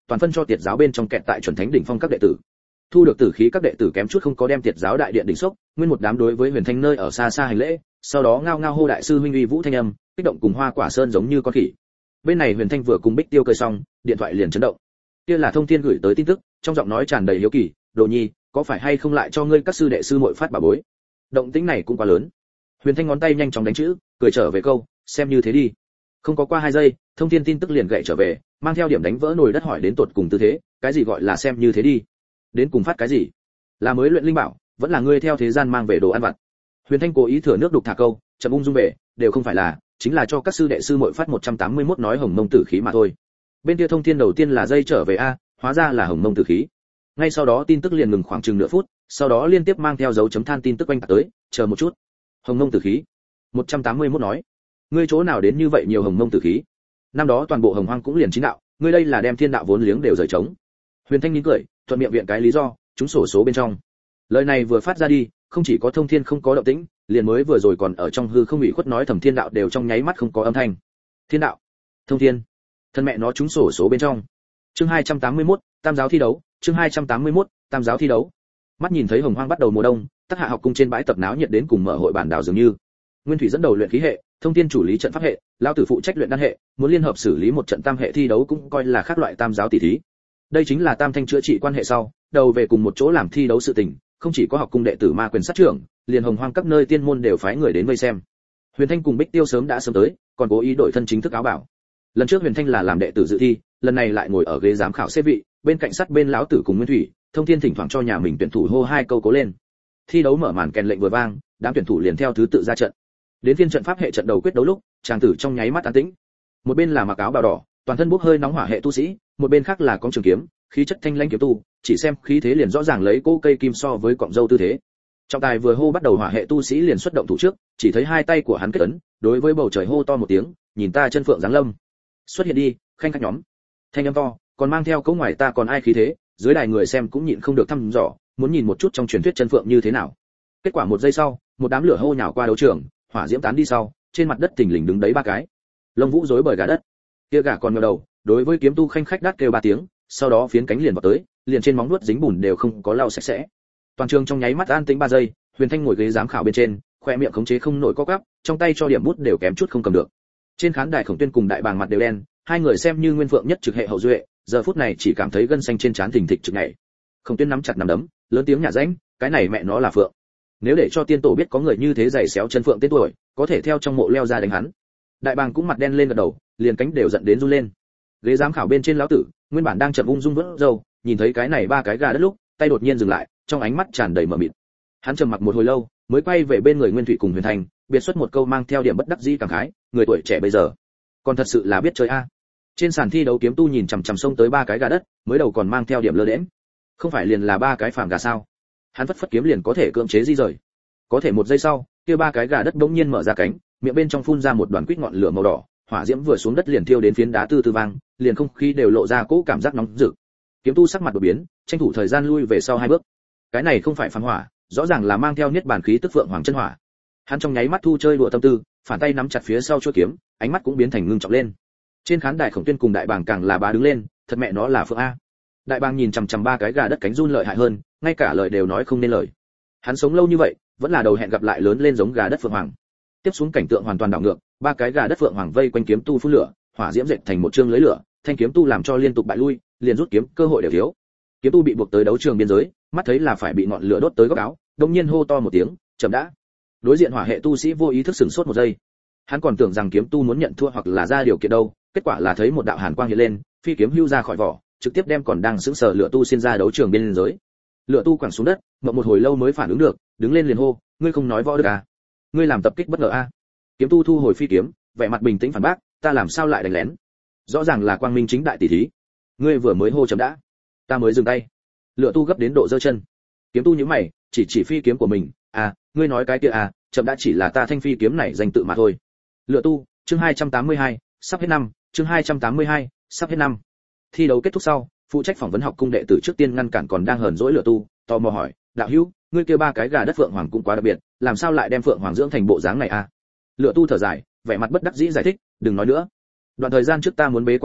toàn phân cho tiệt giáo bên trong kẹt tại chuẩn thánh đỉnh phong các đệ tử. Thu được tử khí các đệ tử kém chút không có đem tiệt giáo đại điện đỉnh sốc, nguyên một đám đối với Huyền Thanh nơi ở xa xa hành lễ, sau đó ngao ngao hô đại sư huynh uy vũ thanh âm, kích động cùng Hoa Quả Sơn giống như con khỉ. Bên này Huyền Thanh vừa cùng Bích Tiêu cười xong, điện thoại liền chấn động. Kia là Thông Thiên gửi tới tin tức, trong giọng nói tràn đầy hiếu kỳ, "Đồ Nhi, có phải hay không lại cho ngươi các sư đệ sư muội phát bảo bối?" Động tĩnh này cũng quá lớn. Huyền Thanh ngón tay nhanh chóng đánh chữ, cười trở về câu, "Xem như thế đi." Không có qua hai giây, Thông Thiên tin tức liền gậy trở về, mang theo điểm đánh vỡ nồi đất hỏi đến tột cùng tư thế, "Cái gì gọi là xem như thế đi? Đến cùng phát cái gì? Là mới luyện linh bảo, vẫn là ngươi theo thế gian mang về đồ ăn vặt?" Huyền Thanh cố ý thừa nước đục thả câu, chậm ung dung về, "Đều không phải là, chính là cho các sư đệ sư muội phát một trăm tám mươi mốt nói hồng mông tử khí mà thôi." Bên kia Thông Thiên đầu tiên là dây trở về a, hóa ra là hồng mông tử khí. Ngay sau đó tin tức liền ngừng khoảng chừng nửa phút, sau đó liên tiếp mang theo dấu chấm than tin tức quanh tới, "Chờ một chút. Hồng mông tử khí? một trăm tám mươi mốt nói. Ngươi chỗ nào đến như vậy nhiều hồng mông tử khí? Năm đó toàn bộ Hồng Hoang cũng liền chín đạo, ngươi đây là đem thiên đạo vốn liếng đều rời trống." Huyền Thanh nín cười, thuận miệng viện cái lý do, chúng sổ số bên trong. Lời này vừa phát ra đi, không chỉ có Thông Thiên không có động tĩnh, liền mới vừa rồi còn ở trong hư không ủy khuất nói thầm thiên đạo đều trong nháy mắt không có âm thanh. Thiên đạo, Thông Thiên, thân mẹ nó chúng sổ số bên trong. Chương hai trăm tám mươi mốt, Tam giáo thi đấu, chương hai trăm tám mươi mốt, Tam giáo thi đấu. Mắt nhìn thấy Hồng Hoang bắt đầu mùa đông, Tắc Hạ học cung trên bãi tập náo nhiệt đến cùng mở hội bản đảo dường như. Nguyên Thủy dẫn đầu luyện khí hệ, Thông Thiên chủ lý trận pháp hệ, lão tử phụ trách luyện đan hệ, muốn liên hợp xử lý một trận tam hệ thi đấu cũng coi là khác loại tam giáo tỷ thí. Đây chính là tam thanh chữa trị quan hệ sau, đầu về cùng một chỗ làm thi đấu sự tình, không chỉ có học cung đệ tử ma quyền sát trưởng, liền Hồng Hoang các nơi tiên môn đều phái người đến vây xem. Huyền Thanh cùng Bích Tiêu sớm đã sớm tới, còn cố ý đổi thân chính thức áo bảo. Lần trước Huyền Thanh là làm đệ tử dự thi, lần này lại ngồi ở ghế giám khảo xếp vị, bên cạnh sát bên lão tử cùng Nguyên Thủy, Thông Thiên thỉnh thoảng cho nhà mình tuyển thủ hô hai câu cố lên. Thi đấu mở màn kèn lệnh vừa vang, đám tuyển thủ liền theo thứ tự ra trận. Đến phiên trận pháp hệ trận đầu quyết đấu lúc, chàng tử trong nháy mắt an tĩnh. Một bên là mặc áo bào đỏ, toàn thân bốc hơi nóng hỏa hệ tu sĩ, một bên khác là con trường kiếm, khí chất thanh lãnh kiếm tu, chỉ xem khí thế liền rõ ràng lấy cỗ cây kim so với cọng dâu tư thế. Trọng tài vừa hô bắt đầu hỏa hệ tu sĩ liền xuất động thủ trước, chỉ thấy hai tay của hắn kết ấn, đối với bầu trời hô to một tiếng, "Nhìn ta chân phượng giáng lâm, xuất hiện đi, khanh khách nhóm." Thanh âm to, còn mang theo cấu ngoài ta còn ai khí thế, dưới đài người xem cũng nhịn không được thăm dò, muốn nhìn một chút trong truyền thuyết chân phượng như thế nào. Kết quả một giây sau, một đám lửa hô nhào qua đấu trường, hỏa diễm tán đi sau, trên mặt đất thình lình đứng đấy ba cái lông vũ rối bời gà đất. Kia gà còn ngẩng đầu, đối với kiếm tu khanh khách đát kêu ba tiếng, sau đó phiến cánh liền vào tới, liền trên móng vuốt dính bùn đều không có lau sạch sẽ. Toàn trường trong nháy mắt an tĩnh ba giây, Huyền Thanh ngồi ghế giám khảo bên trên, khoe miệng khống chế không nổi co quắp, trong tay cho điểm bút đều kém chút không cầm được. Trên khán đài Khổng Tuyên cùng Đại Bàng mặt đều đen, hai người xem như nguyên phượng nhất trực hệ hậu duệ, giờ phút này chỉ cảm thấy gân xanh trên trán thình thịch trực nhảy. Khổng Tuyên nắm chặt nắm đấm, lớn tiếng nhả rãnh, cái này mẹ nó là phượng. Nếu để cho tiên tổ biết có người như thế giày xéo chân phượng tên tuổi, có thể theo trong mộ leo ra đánh hắn. Đại Bàng cũng mặt đen lên gật đầu, liền cánh đều giận đến run lên. Ghế giám khảo bên trên lão tử, nguyên bản đang chậm ung dung vớt râu, nhìn thấy cái này ba cái gà đất lúc, tay đột nhiên dừng lại, trong ánh mắt tràn đầy mờ mịt. Hắn trầm mặc một hồi lâu, mới quay về bên người Nguyên Thủy cùng Huyền Thành, biệt xuất một câu mang theo điểm bất đắc dĩ cảm khái, người tuổi trẻ bây giờ, còn thật sự là biết chơi a. Trên sàn thi đấu kiếm tu nhìn chằm chằm xông tới ba cái gà đất, mới đầu còn mang theo điểm lơ đễnh. Không phải liền là ba cái phàm gà sao? Hắn phất phất kiếm liền có thể cưỡng chế di rời. Có thể một giây sau, kia ba cái gà đất bỗng nhiên mở ra cánh, miệng bên trong phun ra một đoàn quýt ngọn lửa màu đỏ, hỏa diễm vừa xuống đất liền thiêu đến phiến đá tư tư vang, liền không khí đều lộ ra cỗ cảm giác nóng rực. Kiếm tu sắc mặt đột biến, tranh thủ thời gian lui về sau hai bước. Cái này không phải phàm hỏa, rõ ràng là mang theo niết bàn khí tức phượng hoàng chân hỏa. Hắn trong nháy mắt thu chơi đùa tâm tư, phản tay nắm chặt phía sau chuôi kiếm, ánh mắt cũng biến thành ngưng trọng lên. Trên khán đài Khổng Tuyên cùng Đại Bàng càng là bá đứng lên, thật mẹ nó là phượng a. Đại Bàng nhìn chằm chằm ba cái gà đất cánh run lợi hại hơn, ngay cả lời đều nói không nên lời. Hắn sống lâu như vậy, vẫn là đầu hẹn gặp lại lớn lên giống gà đất phượng hoàng. Tiếp xuống cảnh tượng hoàn toàn đảo ngược, ba cái gà đất phượng hoàng vây quanh kiếm tu phun lửa, hỏa diễm dệt thành một chương lưới lửa, thanh kiếm tu làm cho liên tục bại lui, liền rút kiếm cơ hội đều thiếu. Kiếm tu bị buộc tới đấu trường biên giới, mắt thấy là phải bị ngọn lửa đốt tới góc áo, đột nhiên hô to một tiếng, chậm đã. Đối diện hỏa hệ tu sĩ vô ý thức sửng sốt một giây. Hắn còn tưởng rằng kiếm tu muốn nhận thua hoặc là ra điều kiện đâu, kết quả là thấy một đạo hàn quang hiện lên, phi kiếm hưu ra khỏi vỏ, trực tiếp đem còn đang sững sờ lửa tu xuyên ra đấu trường biên giới. Lửa tu quẳng xuống đất, ngậm một hồi lâu mới phản ứng được, đứng lên liền hô, ngươi không nói võ được à? Ngươi làm tập kích bất ngờ a? À? Kiếm tu thu hồi phi kiếm, vẻ mặt bình tĩnh phản bác, ta làm sao lại đánh lén? Rõ ràng là quang minh chính đại tỷ thí. Ngươi vừa mới hô chấm đã, ta mới dừng tay. Lửa tu gấp đến độ giơ chân. Kiếm tu nhíu mày, chỉ chỉ phi kiếm của mình, à, ngươi nói cái kia à, chậm đã chỉ là ta thanh phi kiếm này danh tự mà thôi. Lửa tu, chương hai trăm tám mươi hai, sắp hết năm, chương hai trăm tám mươi hai, sắp hết năm. Thi đấu kết thúc sau, phụ trách phỏng vấn học cung đệ tử trước tiên ngăn cản còn đang hờn dỗi lửa tu, tò mò hỏi, đạo hữu, ngươi kia ba cái gà đất phượng hoàng cũng quá đặc biệt, làm sao lại đem phượng hoàng dưỡng thành bộ dáng này à? Lửa tu thở dài, vẻ mặt bất đắc dĩ giải thích, đừng nói nữa. Đoạn thời gian trước ta muốn bế quan tu luyện,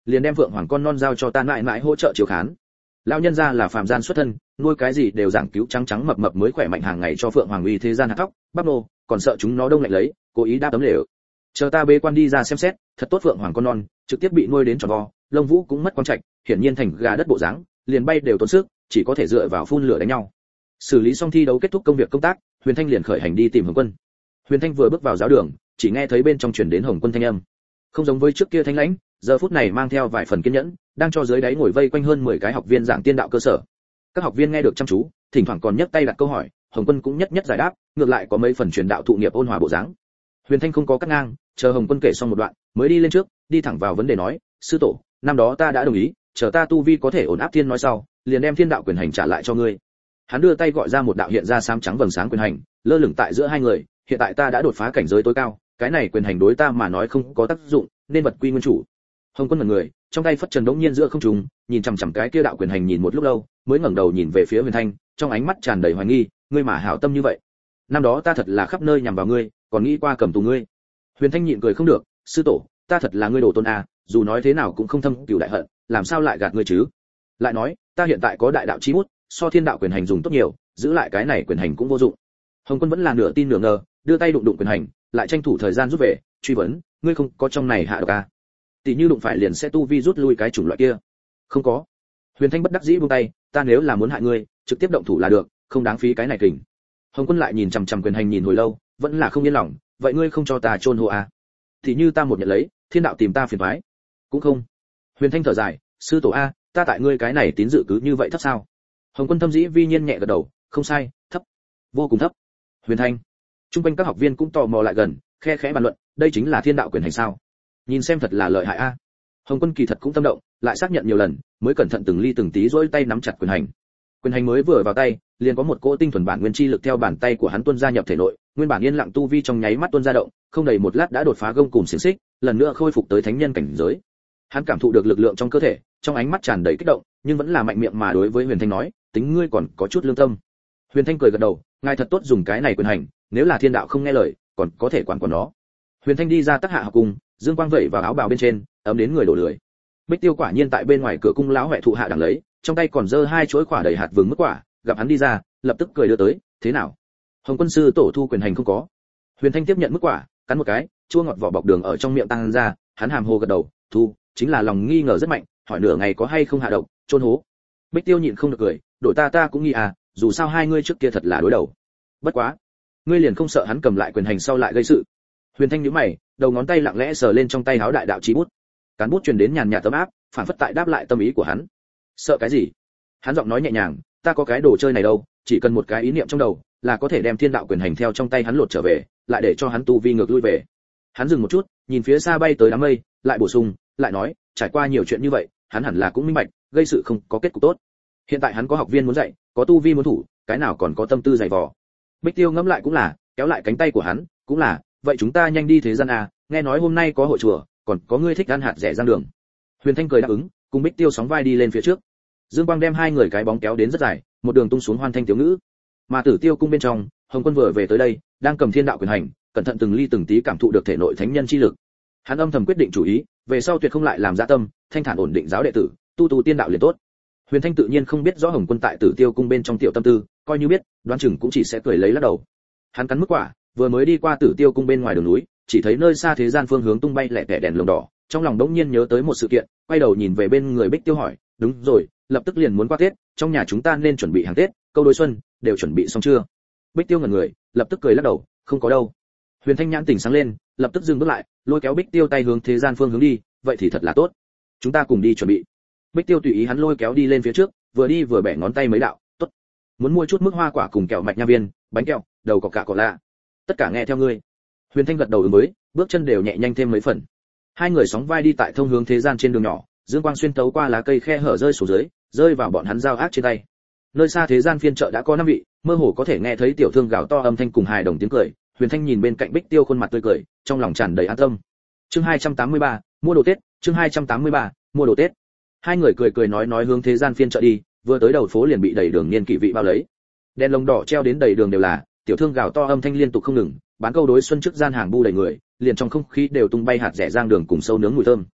liền đem vượng hoàng con non giao cho ta mãi mãi hỗ trợ chiếu khán. Lão nhân gia là phàm gian xuất thân, nuôi cái gì đều giảng cứu trắng trắng mập mập mới khỏe mạnh hàng ngày cho phượng hoàng uy thế gian hạt tóc bắp nô, còn sợ chúng nó đông lạnh lấy, cố ý đáp tấm lều. Chờ ta bế quan đi ra xem xét, thật tốt phượng hoàng con non, trực tiếp bị nuôi đến tròn vo, lông vũ cũng mất quang trạch, hiển nhiên thành gà đất bộ dáng, liền bay đều tốn sức, chỉ có thể dựa vào phun lửa đánh nhau. Xử lý xong thi đấu kết thúc công việc công tác, Huyền Thanh liền khởi hành đi tìm Hồng Quân. Huyền Thanh vừa bước vào giáo đường, chỉ nghe thấy bên trong truyền đến Hồng Quân thanh âm. Không giống với trước kia thanh lãnh, giờ phút này mang theo vài phần kiên nhẫn, đang cho dưới đáy ngồi vây quanh hơn mười cái học viên giảng tiên đạo cơ sở. Các học viên nghe được chăm chú, thỉnh thoảng còn nhấc tay đặt câu hỏi, Hồng Quân cũng nhất nhất giải đáp, ngược lại có mấy phần truyền đạo thụ nghiệp ôn hòa bộ dáng. Huyền Thanh không có cắt ngang, chờ Hồng Quân kể xong một đoạn, mới đi lên trước, đi thẳng vào vấn đề nói, sư tổ, năm đó ta đã đồng ý, chờ ta tu vi có thể ổn áp thiên nói sau, liền đem thiên đạo quyền hành trả lại cho ngươi. Hắn đưa tay gọi ra một đạo hiện ra xám trắng vầng sáng quyền hành, lơ lửng tại giữa hai người, hiện tại ta đã đột phá cảnh giới tối cao, cái này quyền hành đối ta mà nói không có tác dụng, nên vật quy nguyên chủ. Hồng Quân ngẩn người, trong tay phất trần đống nhiên giữa không trung, nhìn chằm chằm cái kia đạo quyền hành nhìn một lúc lâu, mới ngẩng đầu nhìn về phía Huyền Thanh, trong ánh mắt tràn đầy hoài nghi, ngươi mà hảo tâm như vậy. Năm đó ta thật là khắp nơi nhằm vào ngươi, còn nghĩ qua cầm tù ngươi. Huyền Thanh nhịn cười không được, sư tổ, ta thật là ngươi đồ tôn a, dù nói thế nào cũng không thâm cửu đại hận, làm sao lại gạt ngươi chứ? Lại nói, ta hiện tại có đại đạo chi bút, so thiên đạo quyền hành dùng tốt nhiều, giữ lại cái này quyền hành cũng vô dụng. Hồng Quân vẫn là nửa tin nửa ngờ, đưa tay đụng đụng quyền hành, lại tranh thủ thời gian rút về, truy vấn, ngươi không có trong này hạ độc a? Tỷ như đụng phải liền sẽ tu vi rút lui cái chủng loại kia. Không có. Huyền Thanh bất đắc dĩ buông tay, ta nếu là muốn hại ngươi, trực tiếp động thủ là được, không đáng phí cái này kình. Hồng Quân lại nhìn chằm chằm quyền hành nhìn hồi lâu, vẫn là không yên lòng, vậy ngươi không cho ta chôn hô à? Thì như ta một nhận lấy, thiên đạo tìm ta phiền toái. Cũng không. Huyền Thanh thở dài, sư tổ a, ta tại ngươi cái này tín dự cứ như vậy thấp sao? Hồng Quân thâm dĩ vi nhiên nhẹ gật đầu, không sai, thấp, vô cùng thấp. Huyền Thanh. Trung quanh các học viên cũng tò mò lại gần, khe khẽ bàn luận, đây chính là thiên đạo quyền hành sao? Nhìn xem thật là lợi hại a. Hồng Quân kỳ thật cũng tâm động, lại xác nhận nhiều lần, mới cẩn thận từng ly từng tí duỗi tay nắm chặt quyền hành. Quyền hành mới vừa vào tay, liền có một cỗ tinh thuần bản nguyên chi lực theo bàn tay của hắn tuôn ra nhập thể nội, nguyên bản yên lặng tu vi trong nháy mắt tuôn ra động, không đầy một lát đã đột phá gông cùm xiển xích, lần nữa khôi phục tới thánh nhân cảnh giới. Hắn cảm thụ được lực lượng trong cơ thể, trong ánh mắt tràn đầy kích động, nhưng vẫn là mạnh miệng mà đối với Huyền Thanh nói, tính ngươi còn có chút lương tâm. Huyền Thanh cười gật đầu, ngài thật tốt dùng cái này quyền hành, nếu là thiên đạo không nghe lời, còn có thể quản quản nó. Huyền Thanh đi ra Tắc Hạ học cung, dương quang vẩy vào áo bào bên trên, ấm đến người đổ lười. Bích Tiêu quả nhiên tại bên ngoài cửa cung lão huệ thụ hạ đằng lấy, trong tay còn giơ hai chuỗi quả đầy hạt vừng mức quả, gặp hắn đi ra, lập tức cười đưa tới, thế nào? Hồng Quân sư tổ thu quyền hành không có. Huyền Thanh tiếp nhận mức quả, cắn một cái, chua ngọt vỏ bọc đường ở trong miệng tăng ra, hắn hàm hồ gật đầu, thu, chính là lòng nghi ngờ rất mạnh, hỏi nửa ngày có hay không hạ độc, chôn hố. Bích Tiêu nhịn không được cười, đổi ta ta cũng nghi à, dù sao hai ngươi trước kia thật là đối đầu. Bất quá, ngươi liền không sợ hắn cầm lại quyền hành sau lại gây sự? Huyền Thanh nhíu mày, đầu ngón tay lặng lẽ sờ lên trong tay háo đại đạo chí bút. Cán bút truyền đến nhàn nhạt tấm áp, phản phất tại đáp lại tâm ý của hắn. Sợ cái gì? Hắn giọng nói nhẹ nhàng, ta có cái đồ chơi này đâu, chỉ cần một cái ý niệm trong đầu, là có thể đem thiên đạo quyền hành theo trong tay hắn lột trở về, lại để cho hắn tu vi ngược lui về. Hắn dừng một chút, nhìn phía xa bay tới đám mây, lại bổ sung, lại nói, trải qua nhiều chuyện như vậy, hắn hẳn là cũng minh bạch, gây sự không có kết cục tốt. Hiện tại hắn có học viên muốn dạy, có tu vi muốn thủ, cái nào còn có tâm tư dạy vò. Bích Tiêu ngẫm lại cũng là, kéo lại cánh tay của hắn, cũng là, vậy chúng ta nhanh đi thế gian à, nghe nói hôm nay có hội chùa, còn có ngươi thích ăn hạt rẻ giang đường. Huyền Thanh cười đáp ứng, cùng Bích Tiêu sóng vai đi lên phía trước. Dương Quang đem hai người cái bóng kéo đến rất dài, một đường tung xuống hoan thanh tiểu ngữ. Mà Tử Tiêu cung bên trong, Hồng Quân vừa về tới đây, đang cầm thiên đạo quyền hành, cẩn thận từng ly từng tí cảm thụ được thể nội thánh nhân chi lực. Hắn âm thầm quyết định chủ ý, về sau tuyệt không lại làm dạ tâm, thanh thản ổn định giáo đệ tử, tu tu tiên đạo liền tốt. Huyền Thanh tự nhiên không biết rõ Hồng Quân tại Tử Tiêu cung bên trong tiểu tâm tư, coi như biết, đoán chừng cũng chỉ sẽ cười lấy lắc đầu. Hắn cắn mức quả, vừa mới đi qua Tử Tiêu cung bên ngoài đường núi, chỉ thấy nơi xa thế gian phương hướng tung bay lẻ tẻ đèn lồng đỏ, trong lòng đống nhiên nhớ tới một sự kiện, quay đầu nhìn về bên người Bích Tiêu hỏi, đúng rồi, lập tức liền muốn qua Tết, trong nhà chúng ta nên chuẩn bị hàng Tết, câu đối xuân đều chuẩn bị xong chưa? Bích Tiêu ngẩn người, lập tức cười lắc đầu, không có đâu. Huyền Thanh nhãn tỉnh sáng lên, lập tức dừng bước lại, lôi kéo Bích Tiêu tay hướng thế gian phương hướng đi, vậy thì thật là tốt, chúng ta cùng đi chuẩn bị. Bích Tiêu tùy ý hắn lôi kéo đi lên phía trước, vừa đi vừa bẻ ngón tay mấy đạo, tốt. Muốn mua chút mức hoa quả cùng kẹo mạch nha viên, bánh kẹo, đầu cọc cạ cọ lạ, tất cả nghe theo ngươi. Huyền Thanh gật đầu ứng với, bước chân đều nhẹ nhanh thêm mấy phần. Hai người sóng vai đi tại thông hướng thế gian trên đường nhỏ, dương quang xuyên tấu qua lá cây khe hở rơi xuống dưới, rơi vào bọn hắn giao ác trên tay. Nơi xa thế gian phiên chợ đã có năm vị, mơ hồ có thể nghe thấy tiểu thương gào to âm thanh cùng hài đồng tiếng cười. Huyền Thanh nhìn bên cạnh Bích Tiêu khuôn mặt tươi cười, trong lòng tràn đầy an tâm. Chương hai trăm tám mươi ba, mua đồ Tết, chương hai trăm tám mươi ba, mua đồ Tết. Hai người cười cười nói nói hướng thế gian phiên chợ đi, vừa tới đầu phố liền bị đầy đường niên kỷ vị bao lấy. Đèn lồng đỏ treo đến đầy đường đều là, tiểu thương gào to âm thanh liên tục không ngừng, bán câu đối xuân trước gian hàng bu đầy người, liền trong không khí đều tung bay hạt rẻ giang đường cùng sâu nướng mùi thơm.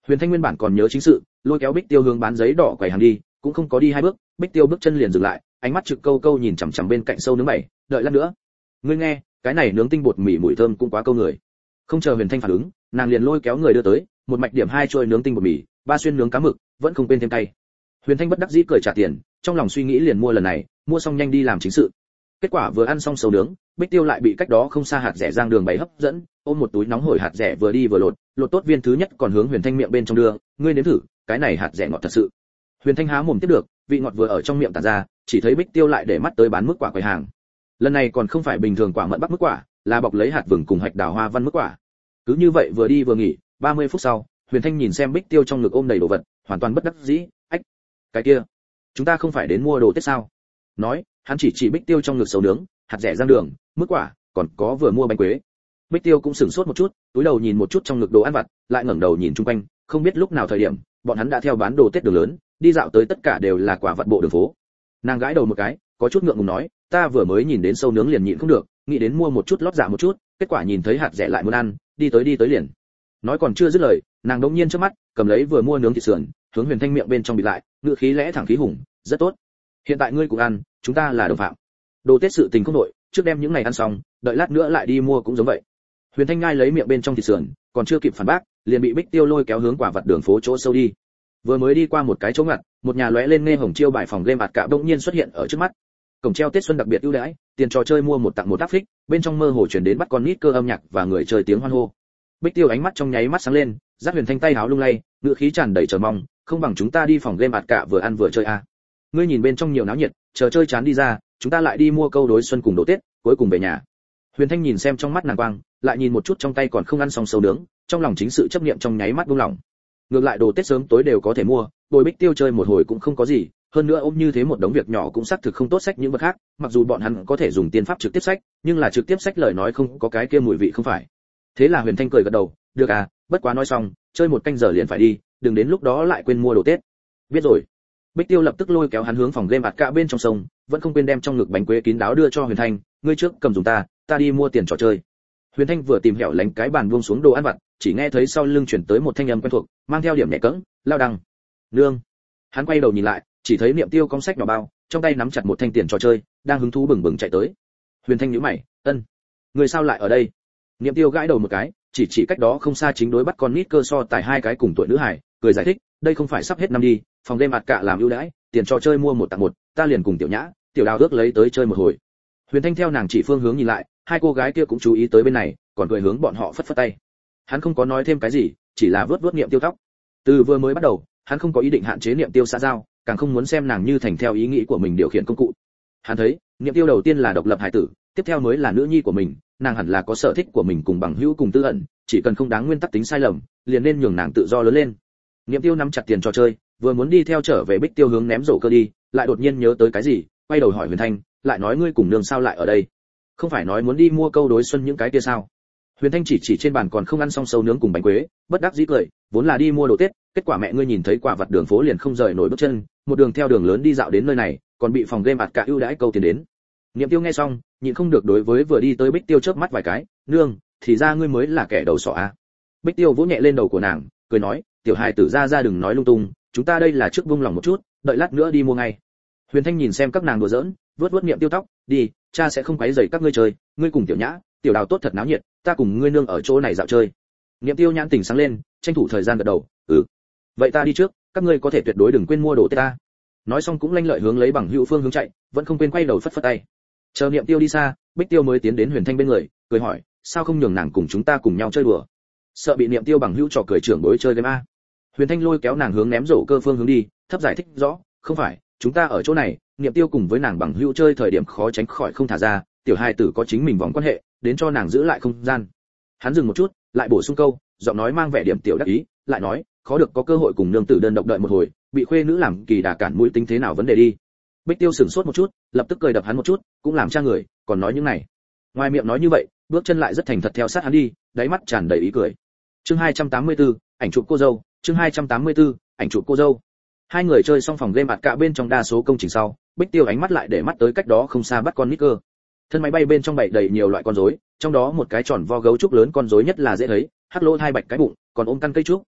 Huyền Thanh nguyên bản còn nhớ chính sự, lôi kéo Bích Tiêu hướng bán giấy đỏ quầy hàng đi, cũng không có đi hai bước, Bích Tiêu bước chân liền dừng lại, ánh mắt trực câu câu nhìn chằm chằm bên cạnh sâu nướng bảy, đợi lát nữa. Ngươi nghe, cái này nướng tinh bột mì mùi thơm cũng quá câu người. Không chờ Huyền Thanh phản ứng, nàng liền lôi kéo người đưa tới, một mạch điểm hai trôi nướng tinh bột mì, ba xuyên nướng cá mực, vẫn không quên thêm cay. Huyền Thanh bất đắc dĩ cười trả tiền, trong lòng suy nghĩ liền mua lần này, mua xong nhanh đi làm chính sự. Kết quả vừa ăn xong sầu nướng, Bích Tiêu lại bị cách đó không xa hạt rẻ giang đường bày hấp dẫn, ôm một túi nóng hổi hạt rẻ vừa đi vừa lột, lột tốt viên thứ nhất còn hướng Huyền Thanh miệng bên trong đưa, ngươi nếm thử, cái này hạt rẻ ngọt thật sự. Huyền Thanh há mồm tiếp được, vị ngọt vừa ở trong miệng tản ra, chỉ thấy Bích Tiêu lại để mắt tới bán mức quả quầy hàng. Lần này còn không phải bình thường quả mận bắc mức quả, là bọc lấy hạt vừng cùng hạch đào hoa văn mức quả. Cứ như vậy vừa đi vừa nghỉ, ba mươi phút sau, Huyền Thanh nhìn xem Bích Tiêu trong ngực ôm đầy đồ vật, hoàn toàn bất đắc dĩ, ách, cái kia, chúng ta không phải đến mua đồ Tết sao? Nói, hắn chỉ chỉ Bích Tiêu trong ngực sầu nướng, hạt rẻ rang đường, mức quả, còn có vừa mua bánh quế. Bích Tiêu cũng sửng sốt một chút, túi đầu nhìn một chút trong ngực đồ ăn vặt, lại ngẩng đầu nhìn chung quanh, không biết lúc nào thời điểm, bọn hắn đã theo bán đồ Tết đường lớn, đi dạo tới tất cả đều là quả vật bộ đường phố. Nàng gãi đầu một cái, có chút ngượng ngùng nói, ta vừa mới nhìn đến sâu nướng liền nhịn không được, nghĩ đến mua một chút lót dạ một chút, kết quả nhìn thấy hạt rẻ lại muốn ăn, đi tới đi tới liền. Nói còn chưa dứt lời, nàng đột nhiên trước mắt, cầm lấy vừa mua nướng thịt sườn, hướng Huyền Thanh miệng bên trong bịt lại, ngữ khí lẽ thẳng khí hùng, rất tốt. Hiện tại ngươi cũng ăn, chúng ta là đồng phạm. Đồ Tết sự tình không nội, trước đem những này ăn xong, đợi lát nữa lại đi mua cũng giống vậy. Huyền Thanh ngai lấy miệng bên trong thịt sườn, còn chưa kịp phản bác, liền bị Bích Tiêu lôi kéo hướng quả vật đường phố chỗ sâu đi. Vừa mới đi qua một cái chỗ ngặt, một nhà lóe lên nghe hồng chiêu bài phòng game ạt cạ bỗng nhiên xuất hiện ở trước mắt. Cổng treo Tết xuân đặc biệt ưu đãi, tiền trò chơi mua một tặng một áp phích, bên trong mơ hồ truyền đến bắt con nít cơ âm nhạc và người chơi tiếng hoan hô. Bích Tiêu ánh mắt trong nháy mắt sáng lên, dắt Huyền Thanh tay háo lung lay, ngữ khí tràn đầy chờ mong, không bằng chúng ta đi phòng game ạt cạ vừa ăn vừa chơi a. À. Ngươi nhìn bên trong nhiều náo nhiệt, chờ chơi chán đi ra, chúng ta lại đi mua câu đối xuân cùng đồ Tết, cuối cùng về nhà. Huyền Thanh nhìn xem trong mắt nàng quang, lại nhìn một chút trong tay còn không ăn xong sầu nướng, trong lòng chính sự chấp niệm trong nháy mắt buông lỏng. Ngược lại đồ Tết sớm tối đều có thể mua, bồi Bích Tiêu chơi một hồi cũng không có gì, hơn nữa ôm như thế một đống việc nhỏ cũng xác thực không tốt sách những vật khác, mặc dù bọn hắn có thể dùng tiên pháp trực tiếp sách, nhưng là trực tiếp sách lời nói không có cái kia mùi vị không phải. Thế là Huyền Thanh cười gật đầu, được à, bất quá nói xong, chơi một canh giờ liền phải đi, đừng đến lúc đó lại quên mua đồ Tết. Biết rồi. Bích Tiêu lập tức lôi kéo hắn hướng phòng game ạt cạ bên trong sông, vẫn không quên đem trong ngực bánh quế kín đáo đưa cho Huyền Thanh, ngươi trước cầm dùng ta, ta đi mua tiền trò chơi. Huyền Thanh vừa tìm hẻo lánh cái bàn buông xuống đồ ăn vặt, chỉ nghe thấy sau lưng chuyển tới một thanh âm quen thuộc, mang theo điểm nhẹ cẫng, lao đằng. Nương. Hắn quay đầu nhìn lại, chỉ thấy Niệm Tiêu cong sách nhỏ bao, trong tay nắm chặt một thanh tiền trò chơi, đang hứng thú bừng bừng chạy tới. Huyền Thanh nhíu mày, ân, người sao lại ở đây? Niệm Tiêu gãi đầu một cái, chỉ chỉ cách đó không xa chính đối bắt con nít cơ so tài hai cái cùng tuổi nữ hải, cười giải thích, đây không phải sắp hết năm đi, phòng game ạt cạ làm ưu đãi, tiền trò chơi mua một tặng một, ta liền cùng Tiểu Nhã, Tiểu Đào ước lấy tới chơi một hồi. Huyền Thanh theo nàng chỉ phương hướng nhìn lại, hai cô gái kia cũng chú ý tới bên này, còn cười hướng bọn họ phất phất tay. Hắn không có nói thêm cái gì, chỉ là vớt vớt Niệm Tiêu tóc. Từ vừa mới bắt đầu, hắn không có ý định hạn chế Niệm Tiêu xã giao, càng không muốn xem nàng như thành theo ý nghĩ của mình điều khiển công cụ. Hắn thấy, Niệm Tiêu đầu tiên là độc lập hải tử, tiếp theo mới là nữ nhi của mình, nàng hẳn là có sở thích của mình cùng bằng hữu cùng tư ẩn, chỉ cần không đáng nguyên tắc tính sai lầm, liền nên nhường nàng tự do lớn lên. Niệm Tiêu nắm chặt tiền trò chơi, vừa muốn đi theo trở về Bích Tiêu hướng ném rổ cơ đi, lại đột nhiên nhớ tới cái gì, quay đầu hỏi Huyền Thanh, lại nói ngươi cùng nương sao lại ở đây? Không phải nói muốn đi mua câu đối xuân những cái kia sao? Huyền Thanh chỉ chỉ trên bàn còn không ăn xong sâu nướng cùng bánh quế, bất đắc dĩ cười, vốn là đi mua đồ Tết, kết quả mẹ ngươi nhìn thấy quả vật đường phố liền không rời nổi bước chân, một đường theo đường lớn đi dạo đến nơi này, còn bị phòng game ạt cạ ưu đãi câu tiền đến. Niệm Tiêu nghe xong, nhịn không được đối với vừa đi tới Bích Tiêu chớp mắt vài cái, nương, thì ra ngươi mới là kẻ đầu sỏ a. Bích Tiêu vỗ nhẹ lên đầu của nàng, cười nói, tiểu hài tử ra ra đừng nói lung tung, chúng ta đây là trước vung lòng một chút, đợi lát nữa đi mua ngay. Huyền Thanh nhìn xem các nàng đùa giỡn, vuốt vuốt Niệm Tiêu tóc, đi, cha sẽ không quấy rầy các ngươi chơi, ngươi cùng Tiểu Nhã, Tiểu Đào tốt thật náo nhiệt, ta cùng ngươi nương ở chỗ này dạo chơi. Niệm Tiêu nhãn tỉnh sáng lên, tranh thủ thời gian gật đầu, ừ, vậy ta đi trước, các ngươi có thể tuyệt đối đừng quên mua đồ Tết ta. Nói xong cũng lanh lợi hướng lấy bằng hữu phương hướng chạy, vẫn không quên quay đầu phất phất tay. Chờ Niệm Tiêu đi xa, Bích Tiêu mới tiến đến Huyền Thanh bên người, cười hỏi, sao không nhường nàng cùng chúng ta cùng nhau chơi đùa? Sợ bị Niệm Tiêu bằng hữu trò cười trưởng bối chơi game a. Huyền Thanh lôi kéo nàng hướng ném rổ cơ phương hướng đi, thấp giải thích rõ, không phải, chúng ta ở chỗ này, Niệm Tiêu cùng với nàng bằng hữu chơi thời điểm khó tránh khỏi không thả ra, tiểu hài tử có chính mình vòng quan hệ, đến cho nàng giữ lại không gian. Hắn dừng một chút, lại bổ sung câu, giọng nói mang vẻ điểm tiểu đắc ý, lại nói, khó được có cơ hội cùng nương tử đơn độc đợi một hồi, bị khuê nữ làm kỳ đà cản mũi tính thế nào vấn đề đi. Bích Tiêu sửng sốt một chút, lập tức cười đập hắn một chút, cũng làm cha người, còn nói những này. Ngoài miệng nói như vậy, bước chân lại rất thành thật theo sát hắn đi, đáy mắt tràn đầy ý cười. Chương hai trăm tám mươi tư, ảnh chụp cô dâu, chương hai trăm tám mươi tư, ảnh chụp cô dâu. Hai người chơi xong phòng game ạt cạ bên trong đa số công trình sau, Bích Tiêu ánh mắt lại để mắt tới cách đó không xa bắt con nít cơ. Thân máy bay bên trong bày đầy nhiều loại con rối, trong đó một cái tròn vo gấu trúc lớn con rối nhất là dễ thấy, hắc lỗ hai bạch cái bụng, còn ôm căn cây trúc,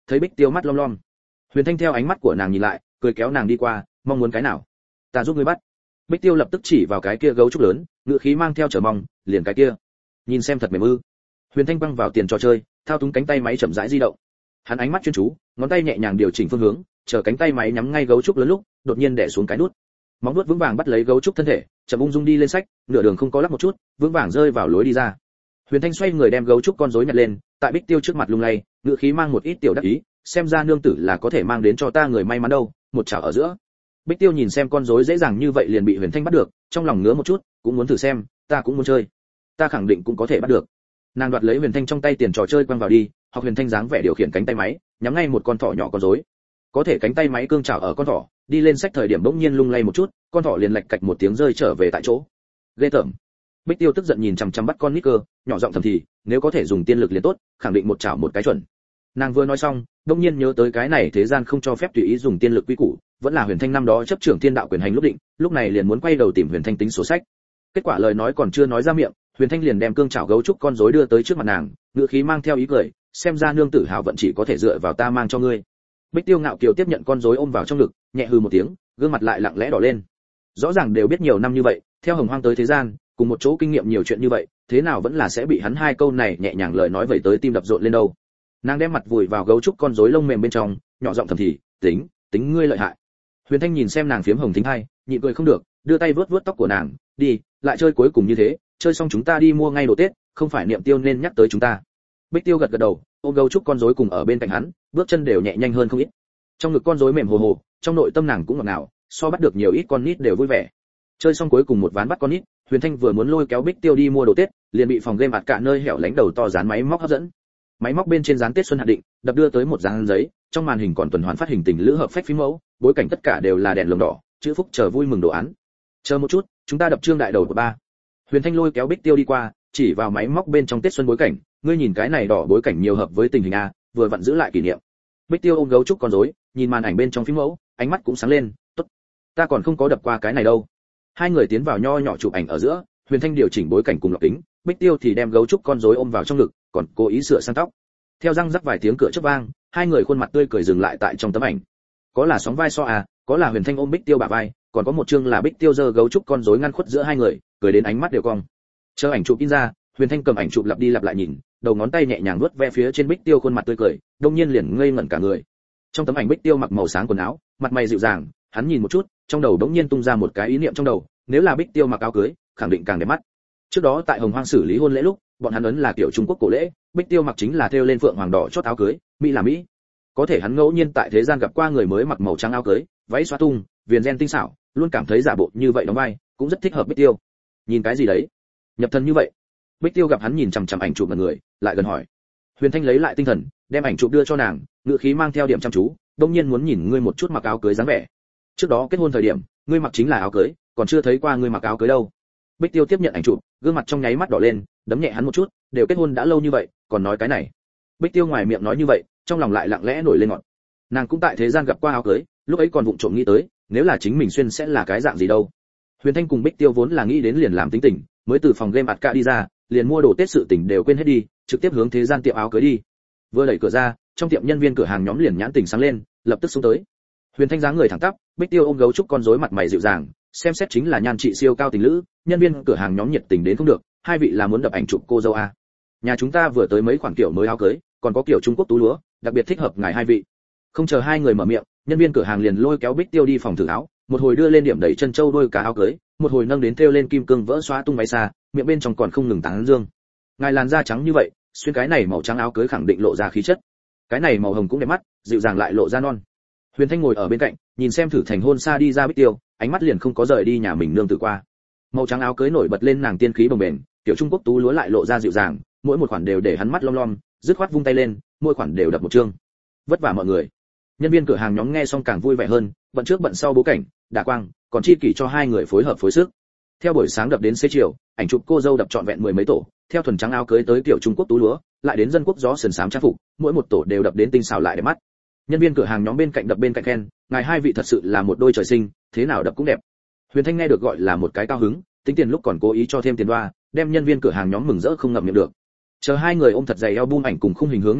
thấy Bích Tiêu mắt lom lom. Huyền Thanh theo ánh mắt của nàng nhìn lại, cười kéo nàng đi qua, mong muốn cái nào? Ta giúp ngươi bắt. Bích Tiêu lập tức chỉ vào cái kia gấu trúc lớn, ngữ khí mang theo chờ mong, liền cái kia. Nhìn xem thật mềm ư? Huyền Thanh băng vào tiền trò chơi, thao túng cánh tay máy chậm rãi di động. Hắn ánh mắt chuyên chú, ngón tay nhẹ nhàng điều chỉnh phương hướng, chờ cánh tay máy nhắm ngay gấu trúc lớn lúc, đột nhiên đè xuống cái nút. Móng vuốt vững vàng bắt lấy gấu trúc thân thể, chậm ung dung đi lên sách, nửa đường không có lắc một chút, vững vàng rơi vào lối đi ra. Huyền Thanh xoay người đem gấu trúc con rối nhặt lên, tại Bích Tiêu trước mặt lung lay, ngữ khí mang một ít tiểu đắc ý, xem ra nương tử là có thể mang đến cho ta người may mắn đâu, một chảo ở giữa. Bích Tiêu nhìn xem con rối dễ dàng như vậy liền bị Huyền Thanh bắt được, trong lòng ngứa một chút, cũng muốn thử xem, ta cũng muốn chơi. Ta khẳng định cũng có thể bắt được. Nàng đoạt lấy Huyền Thanh trong tay tiền trò chơi quăng vào đi, học Huyền Thanh dáng vẻ điều khiển cánh tay máy, nhắm ngay một con thỏ nhỏ con rối. Có thể cánh tay máy cương chảo ở con thỏ, đi lên sách thời điểm bỗng nhiên lung lay một chút, con thỏ liền lạch cạch một tiếng rơi trở về tại chỗ. Ghê tởm. Bích Tiêu tức giận nhìn chằm chằm bắt con nít cơ, nhỏ giọng thầm thì, nếu có thể dùng tiên lực liền tốt, khẳng định một chảo một cái chuẩn. Nàng vừa nói xong, bỗng nhiên nhớ tới cái này thế gian không cho phép tùy ý dùng tiên lực quy củ, vẫn là Huyền Thanh năm đó chấp trưởng thiên đạo quyền hành lúc định, lúc này liền muốn quay đầu tìm Huyền Thanh tính sổ sách. Kết quả lời nói còn chưa nói ra miệng, Huyền Thanh liền đem cương chảo gấu trúc con rối đưa tới trước mặt nàng, ngữ khí mang theo ý cười, xem ra nương tử hào vận chỉ có thể dựa vào ta mang cho ngươi. Bích Tiêu ngạo kiều tiếp nhận con rối ôm vào trong ngực, nhẹ hừ một tiếng, gương mặt lại lặng lẽ đỏ lên. Rõ ràng đều biết nhiều năm như vậy, theo Hồng Hoang tới thế gian, cùng một chỗ kinh nghiệm nhiều chuyện như vậy, thế nào vẫn là sẽ bị hắn hai câu này nhẹ nhàng lời nói vậy tới tim đập rộn lên đâu. Nàng đem mặt vùi vào gấu trúc con rối lông mềm bên trong, nhỏ giọng thầm thì, tính, tính ngươi lợi hại. Huyền Thanh nhìn xem nàng phiếm hồng thính hai, nhịn cười không được, đưa tay vớt vớt tóc của nàng, đi, lại chơi cuối cùng như thế, chơi xong chúng ta đi mua ngay đồ Tết, không phải niệm Tiêu nên nhắc tới chúng ta. Bích Tiêu gật gật đầu, ôm gấu trúc con rối cùng ở bên cạnh hắn, bước chân đều nhẹ nhanh hơn không ít. Trong ngực con rối mềm hồ hồ, trong nội tâm nàng cũng ngọt ngào, so bắt được nhiều ít con nít đều vui vẻ. Chơi xong cuối cùng một ván bắt con nít, Huyền Thanh vừa muốn lôi kéo Bích Tiêu đi mua đồ Tết, liền bị phòng game ạt cả nơi hẻo lánh đầu to dán máy móc hấp dẫn. Máy móc bên trên dán Tết xuân hạn định, đập đưa tới một dán giấy, trong màn hình còn tuần hoàn phát hình tình lữ hợp phách phím mẫu, bối cảnh tất cả đều là đèn lồng đỏ, chữ phúc chờ vui mừng đồ án. Chờ một chút, chúng ta đập trương đại đầu của ba. Huyền Thanh lôi kéo Bích Tiêu đi qua, chỉ vào máy móc bên trong Tết xuân bối cảnh, ngươi nhìn cái này đỏ bối cảnh nhiều hợp với tình hình a, vừa vặn giữ lại kỷ niệm. Bích Tiêu ôm gấu trúc con rối, nhìn màn ảnh bên trong phím mẫu, ánh mắt cũng sáng lên, tốt, ta còn không có đập qua cái này đâu. Hai người tiến vào nho nhỏ chụp ảnh ở giữa, Huyền Thanh điều chỉnh bối cảnh cùng lọc kính, Bích Tiêu thì đem gấu trúc con rối ôm vào trong ngực, còn cố ý sửa sang tóc. Theo răng rắc vài tiếng cửa chớp vang, hai người khuôn mặt tươi cười dừng lại tại trong tấm ảnh. Có là sóng vai so à, có là Huyền Thanh ôm Bích Tiêu bả vai, còn có một chương là Bích Tiêu giơ gấu trúc con rối ngăn khuất giữa hai người, cười đến ánh mắt đều cong. Chờ ảnh chụp in ra, Huyền Thanh cầm ảnh chụp lặp đi lặp lại nhìn, đầu ngón tay nhẹ nhàng vuốt ve phía trên Bích Tiêu khuôn mặt tươi cười, đông nhiên liền ngây ngẩn cả người. Trong tấm ảnh Bích Tiêu mặc màu sáng quần áo, mặt mày dịu dàng, hắn nhìn một chút, trong đầu đống nhiên tung ra một cái ý niệm trong đầu, nếu là Bích Tiêu mặc áo cưới, khẳng định càng đẹp mắt. Trước đó tại Hồng Hoang xử lý hôn lễ lúc, bọn hắn ấn là kiểu Trung Quốc cổ lễ, Bích Tiêu mặc chính là thêu lên phượng hoàng đỏ chót áo cưới, mỹ là mỹ. Có thể hắn ngẫu nhiên tại thế gian gặp qua người mới mặc màu trắng áo cưới, váy xóa tung, viền ren tinh xảo, luôn cảm thấy giả bộ như vậy đóng vai, cũng rất thích hợp Bích Tiêu. Nhìn cái gì đấy? Nhập thần như vậy. Bích Tiêu gặp hắn nhìn chằm chằm ảnh chụp mặt người, lại gần hỏi. Huyền Thanh lấy lại tinh thần, đem ảnh chụp đưa cho nàng, ngữ khí mang theo điểm chăm chú, đông nhiên muốn nhìn ngươi một chút mặc áo cưới dáng vẻ. Trước đó kết hôn thời điểm, ngươi mặc chính là áo cưới, còn chưa thấy qua ngươi mặc áo cưới đâu. Bích Tiêu tiếp nhận ảnh chụp, gương mặt trong nháy mắt đỏ lên, đấm nhẹ hắn một chút, đều kết hôn đã lâu như vậy, còn nói cái này. Bích Tiêu ngoài miệng nói như vậy, trong lòng lại lặng lẽ nổi lên ngọn. Nàng cũng tại thế gian gặp qua áo cưới, lúc ấy còn vụng trộm nghĩ tới, nếu là chính mình xuyên sẽ là cái dạng gì đâu. Huyền Thanh cùng Bích Tiêu vốn là nghĩ đến liền làm tính tình, mới từ phòng game ạt cả đi ra, liền mua đồ Tết sự tình đều quên hết đi, trực tiếp hướng thế gian tiệm áo cưới đi. Vừa đẩy cửa ra, trong tiệm nhân viên cửa hàng nhóm liền nhãn tình sáng lên, lập tức xuống tới. Huyền Thanh dáng người thẳng tắp, Bích Tiêu ôm gấu trúc con rối mặt mày dịu dàng, xem xét chính là nhan trị siêu cao tình lữ, nhân viên cửa hàng nhóm nhiệt tình đến không được, hai vị là muốn đập ảnh chụp cô dâu a. Nhà chúng ta vừa tới mấy khoản kiểu mới áo cưới, còn có kiểu Trung Quốc tú lúa, đặc biệt thích hợp ngài hai vị. Không chờ hai người mở miệng, nhân viên cửa hàng liền lôi kéo Bích Tiêu đi phòng thử áo, một hồi đưa lên điểm đẩy chân châu đôi cả áo cưới, một hồi nâng đến thêu lên kim cương vỡ xóa tung váy xa, miệng bên trong còn không ngừng tán dương. Ngài làn da trắng như vậy, xuyên cái này màu trắng áo cưới khẳng định lộ ra khí chất. Cái này màu hồng cũng đẹp mắt, dịu dàng lại lộ ra non. Huyền Thanh ngồi ở bên cạnh, nhìn xem thử thành hôn xa đi ra Bích Tiêu, ánh mắt liền không có rời đi nhà mình nương tử qua. Màu trắng áo cưới nổi bật lên nàng tiên khí bồng bềnh, tiểu Trung Quốc tú lúa lại lộ ra dịu dàng, mỗi một khoản đều để hắn mắt long lom, dứt khoát vung tay lên, mỗi khoản đều đập một chương. Vất vả mọi người. Nhân viên cửa hàng nhóm nghe xong càng vui vẻ hơn, bận trước bận sau bố cảnh, đả quang, còn chi kỷ cho hai người phối hợp phối sức. Theo buổi sáng đập đến xế chiều, ảnh chụp cô dâu đập trọn vẹn mười mấy tổ, theo thuần trắng áo cưới tới tiểu Trung Quốc tú lúa, lại đến dân quốc gió sườn xám trang phục, mỗi một tổ đều đập đến tinh xảo lại đẹp mắt. Nhân viên cửa hàng nhóm bên cạnh đập bên cạnh khen, ngài hai vị thật sự là một đôi trời sinh, thế nào đập cũng đẹp. Huyền Thanh nghe được gọi là một cái cao hứng, tính tiền lúc còn cố ý cho thêm tiền đoa, đem nhân viên cửa hàng nhóm mừng rỡ không ngậm miệng được. Chờ hai người ôm thật dày album ảnh cùng khung hình hướng nhà đi,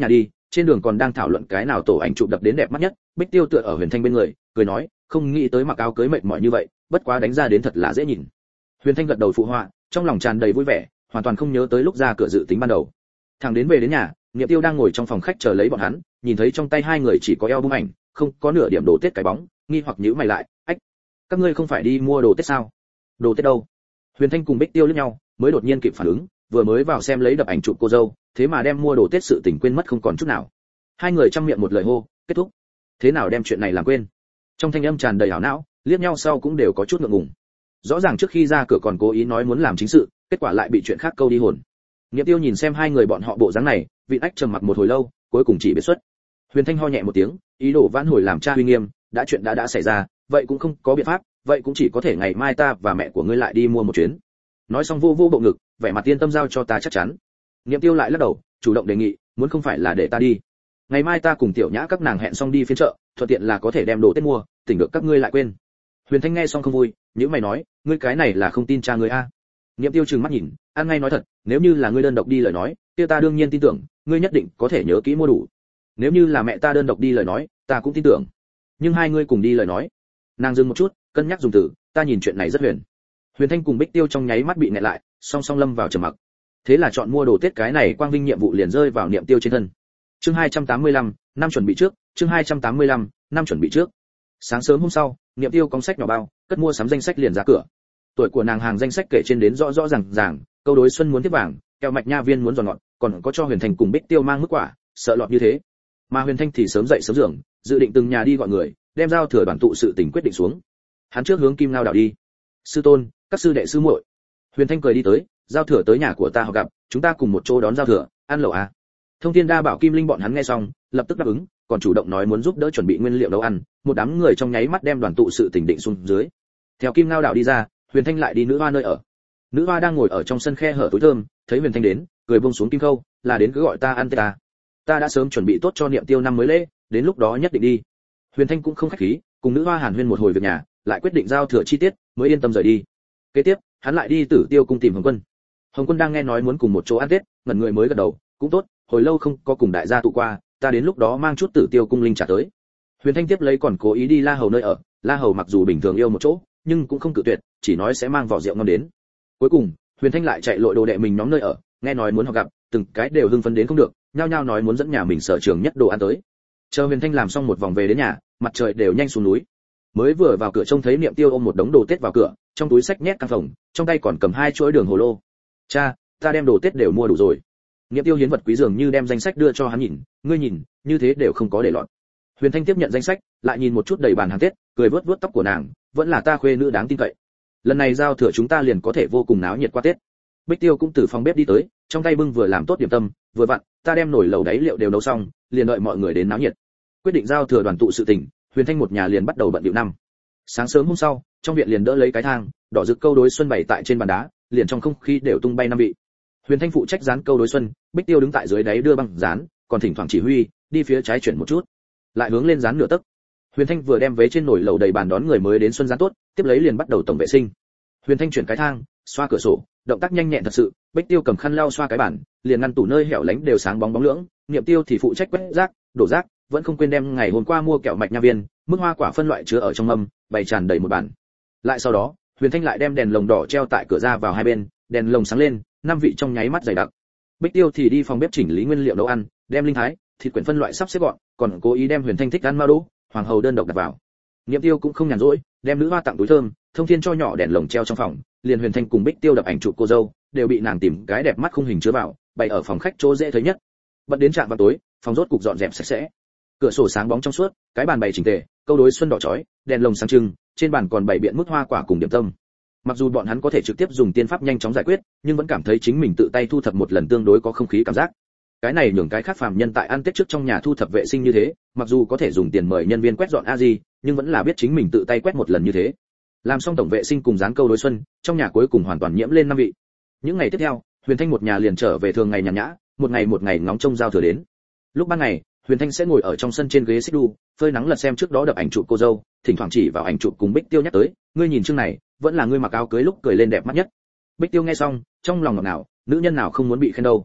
trên đường còn đang thảo luận cái nào tổ ảnh chụp đập đến đẹp mắt nhất. Bích Tiêu tựa ở Huyền Thanh bên người, cười nói, không nghĩ tới mặc áo cưới mệt mỏi như vậy, bất quá đánh ra đến thật là dễ nhìn. Huyền Thanh gật đầu phụ họa, trong lòng tràn đầy vui vẻ, hoàn toàn không nhớ tới lúc ra cửa dự tính ban đầu. Thằng đến về đến nhà, Niệm Tiêu đang ngồi trong phòng khách chờ lấy bọn hắn, nhìn thấy trong tay hai người chỉ có eo bung ảnh, không có nửa điểm đồ Tết cái bóng, nghi hoặc nhíu mày lại, ách, các ngươi không phải đi mua đồ Tết sao? Đồ Tết đâu? Huyền Thanh cùng Bích Tiêu liếc nhau, mới đột nhiên kịp phản ứng, vừa mới vào xem lấy đập ảnh chụp cô dâu, thế mà đem mua đồ Tết sự tình quên mất không còn chút nào. Hai người trăm miệng một lời hô, kết thúc. Thế nào đem chuyện này làm quên? Trong thanh âm tràn đầy ảo não, liếc nhau sau cũng đều có chút ngượng ngùng. Rõ ràng trước khi ra cửa còn cố ý nói muốn làm chính sự, kết quả lại bị chuyện khác câu đi hồn. Niệm Tiêu nhìn xem hai người bọn họ bộ dáng này, vị ách trầm mặc một hồi lâu, cuối cùng chỉ biết xuất. Huyền Thanh ho nhẹ một tiếng, ý đồ vãn hồi làm cha uy nghiêm, đã chuyện đã đã xảy ra, vậy cũng không có biện pháp, vậy cũng chỉ có thể ngày mai ta và mẹ của ngươi lại đi mua một chuyến. Nói xong vô vô bộ ngực, vẻ mặt yên tâm giao cho ta chắc chắn. Niệm Tiêu lại lắc đầu, chủ động đề nghị, muốn không phải là để ta đi. Ngày mai ta cùng Tiểu Nhã các nàng hẹn xong đi phiên chợ, thuận tiện là có thể đem đồ Tết mua, tỉnh được các ngươi lại quên. Huyền Thanh nghe xong không vui, nhíu mày nói, ngươi cái này là không tin cha ngươi a? Niệm Tiêu trừng mắt nhìn, ăn ngay nói thật, nếu như là ngươi đơn độc đi lời nói, kia ta đương nhiên tin tưởng, ngươi nhất định có thể nhớ kỹ mua đủ. Nếu như là mẹ ta đơn độc đi lời nói, ta cũng tin tưởng. Nhưng hai ngươi cùng đi lời nói. Nàng dừng một chút, cân nhắc dùng từ, ta nhìn chuyện này rất huyền. Huyền Thanh cùng Bích Tiêu trong nháy mắt bị nghẹn lại, song song lâm vào trầm mặc. Thế là chọn mua đồ Tết cái này quang vinh nhiệm vụ liền rơi vào Niệm Tiêu trên thân. Chương hai trăm tám mươi lăm, năm chuẩn bị trước, chương hai trăm tám mươi lăm, năm chuẩn bị trước. Sáng sớm hôm sau, Niệm Tiêu cong sách nhỏ bao, cất mua sắm danh sách liền ra cửa. Tuổi của nàng hàng danh sách kể trên đến rõ rõ ràng ràng, câu đối xuân muốn tiếp vàng, kẹo mạch nha viên muốn giòn ngọt, còn có cho Huyền Thanh cùng Bích Tiêu mang mức quả, sợ lọt như thế. Mà Huyền Thanh thì sớm dậy sớm giường, dự định từng nhà đi gọi người, đem giao thừa đoàn tụ sự tình quyết định xuống. Hắn trước hướng Kim Ngao đảo đi. Sư tôn, các sư đệ sư muội. Huyền Thanh cười đi tới, giao thừa tới nhà của ta họ gặp, chúng ta cùng một chỗ đón giao thừa, ăn lẩu à. Thông Thiên Đa Bảo Kim Linh bọn hắn nghe xong, lập tức đáp ứng, còn chủ động nói muốn giúp đỡ chuẩn bị nguyên liệu nấu ăn, một đám người trong nháy mắt đem đoàn tụ sự tình định xuống dưới. Theo Kim Ngao đảo đi ra, Huyền Thanh lại đi nữ hoa nơi ở. Nữ hoa đang ngồi ở trong sân khe hở tối thơm, thấy Huyền Thanh đến, cười buông xuống kim khâu, là đến cứ gọi ta ăn tết ta. Ta đã sớm chuẩn bị tốt cho Niệm Tiêu năm mới lễ, đến lúc đó nhất định đi. Huyền Thanh cũng không khách khí, cùng nữ hoa hàn huyên một hồi việc nhà, lại quyết định giao thừa chi tiết, mới yên tâm rời đi. Kế tiếp, hắn lại đi Tử Tiêu cung tìm Hồng Quân. Hồng Quân đang nghe nói muốn cùng một chỗ ăn tết, ngẩn người mới gật đầu, cũng tốt, hồi lâu không có cùng đại gia tụ qua, ta đến lúc đó mang chút Tử Tiêu cung linh trả tới. Huyền Thanh tiếp lấy còn cố ý đi La Hầu nơi ở, La Hầu mặc dù bình thường yêu một chỗ, nhưng cũng không cự tuyệt, chỉ nói sẽ mang vỏ rượu ngon đến. Cuối cùng, Huyền Thanh lại chạy lội đồ đệ mình nhóm nơi ở, nghe nói muốn họ gặp, từng cái đều hưng phấn đến không được, nhao nhao nói muốn dẫn nhà mình sở trường nhất đồ ăn tới. Chờ Huyền Thanh làm xong một vòng về đến nhà, mặt trời đều nhanh xuống núi. Mới vừa vào cửa trông thấy Niệm Tiêu ôm một đống đồ Tết vào cửa, trong túi xách nhét căng phòng, trong tay còn cầm hai chuỗi đường hồ lô. Cha, ta đem đồ Tết đều mua đủ rồi. Niệm Tiêu hiến vật quý dường như đem danh sách đưa cho hắn nhìn, ngươi nhìn, như thế đều không có để lọt. Huyền Thanh tiếp nhận danh sách, lại nhìn một chút đầy bàn hàng Tết, cười vớt vớt tóc của nàng, vẫn là ta khuê nữ đáng tin cậy. Lần này giao thừa chúng ta liền có thể vô cùng náo nhiệt qua Tết. Bích Tiêu cũng từ phòng bếp đi tới, trong tay bưng vừa làm tốt điểm tâm, vừa vặn, ta đem nồi lẩu đáy liệu đều nấu xong, liền đợi mọi người đến náo nhiệt. Quyết định giao thừa đoàn tụ sự tình, Huyền Thanh một nhà liền bắt đầu bận rộn năm. Sáng sớm hôm sau, trong viện liền đỡ lấy cái thang, đỏ rực câu đối xuân bày tại trên bàn đá, liền trong không khí đều tung bay năm vị. Huyền Thanh phụ trách dán câu đối xuân, Bích Tiêu đứng tại dưới đáy đưa băng dán, còn thỉnh thoảng chỉ huy, đi phía trái chuyển một chút, lại hướng lên dán nửa tấc. Huyền Thanh vừa đem vế trên nồi lẩu đầy bàn đón người mới đến xuân dán tốt, tiếp lấy liền bắt đầu tổng vệ sinh. Huyền Thanh chuyển cái thang, xoa cửa sổ, động tác nhanh nhẹn thật sự. Bích Tiêu cầm khăn lau xoa cái bàn, liền ngăn tủ nơi hẻo lánh đều sáng bóng bóng lưỡng. Niệm Tiêu thì phụ trách quét rác, đổ rác, vẫn không quên đem ngày hôm qua mua kẹo mạch nha viên, mức hoa quả phân loại chứa ở trong mâm, bày tràn đầy một bàn. Lại sau đó, Huyền Thanh lại đem đèn lồng đỏ treo tại cửa ra vào hai bên, đèn lồng sáng lên, năm vị trong nháy mắt dày đặc. Bích Tiêu thì đi phòng bếp chỉnh lý nguyên liệu nấu ăn, đem linh thái, thịt quyển phân loại sắp xếp gọn, còn cố ý đem Huyền Thanh thích ăn ma đô, hoàng hầu đơn độc đặt vào. Niệm Tiêu cũng không nhàn rỗi, đem nữ hoa tặng túi thơm, Thông Thiên cho nhỏ đèn lồng treo trong phòng, liền Huyền Thanh cùng Bích Tiêu đập ảnh chụp cô dâu, đều bị nàng tìm cái đẹp mắt khung hình chứa vào, bày ở phòng khách chỗ dễ thấy nhất. Bận đến trạm vào tối, phòng rốt cục dọn dẹp sạch sẽ. Cửa sổ sáng bóng trong suốt, cái bàn bày chỉnh tề, câu đối xuân đỏ chói, đèn lồng sáng trưng, trên bàn còn bày biện mức hoa quả cùng điểm tâm. Mặc dù bọn hắn có thể trực tiếp dùng tiên pháp nhanh chóng giải quyết, nhưng vẫn cảm thấy chính mình tự tay thu thập một lần tương đối có không khí cảm giác. Cái này nhường cái khác phàm nhân tại ăn Tết trước trong nhà thu thập vệ sinh như thế, mặc dù có thể dùng tiền mời nhân viên quét dọn a gì, nhưng vẫn là biết chính mình tự tay quét một lần như thế. Làm xong tổng vệ sinh cùng dán câu đối xuân, trong nhà cuối cùng hoàn toàn nhiễm lên năm vị. Những ngày tiếp theo, Huyền Thanh một nhà liền trở về thường ngày nhàn nhã, một ngày một ngày ngóng trông giao thừa đến. Lúc ban ngày, Huyền Thanh sẽ ngồi ở trong sân trên ghế xích đu, phơi nắng lật xem trước đó đập ảnh chụp cô dâu, thỉnh thoảng chỉ vào ảnh chụp cùng Bích Tiêu nhắc tới, ngươi nhìn chương này, vẫn là ngươi mặc áo cưới lúc cười lên đẹp mắt nhất. Bích Tiêu nghe xong, trong lòng ngọt ngào, nữ nhân nào không muốn bị khen đâu.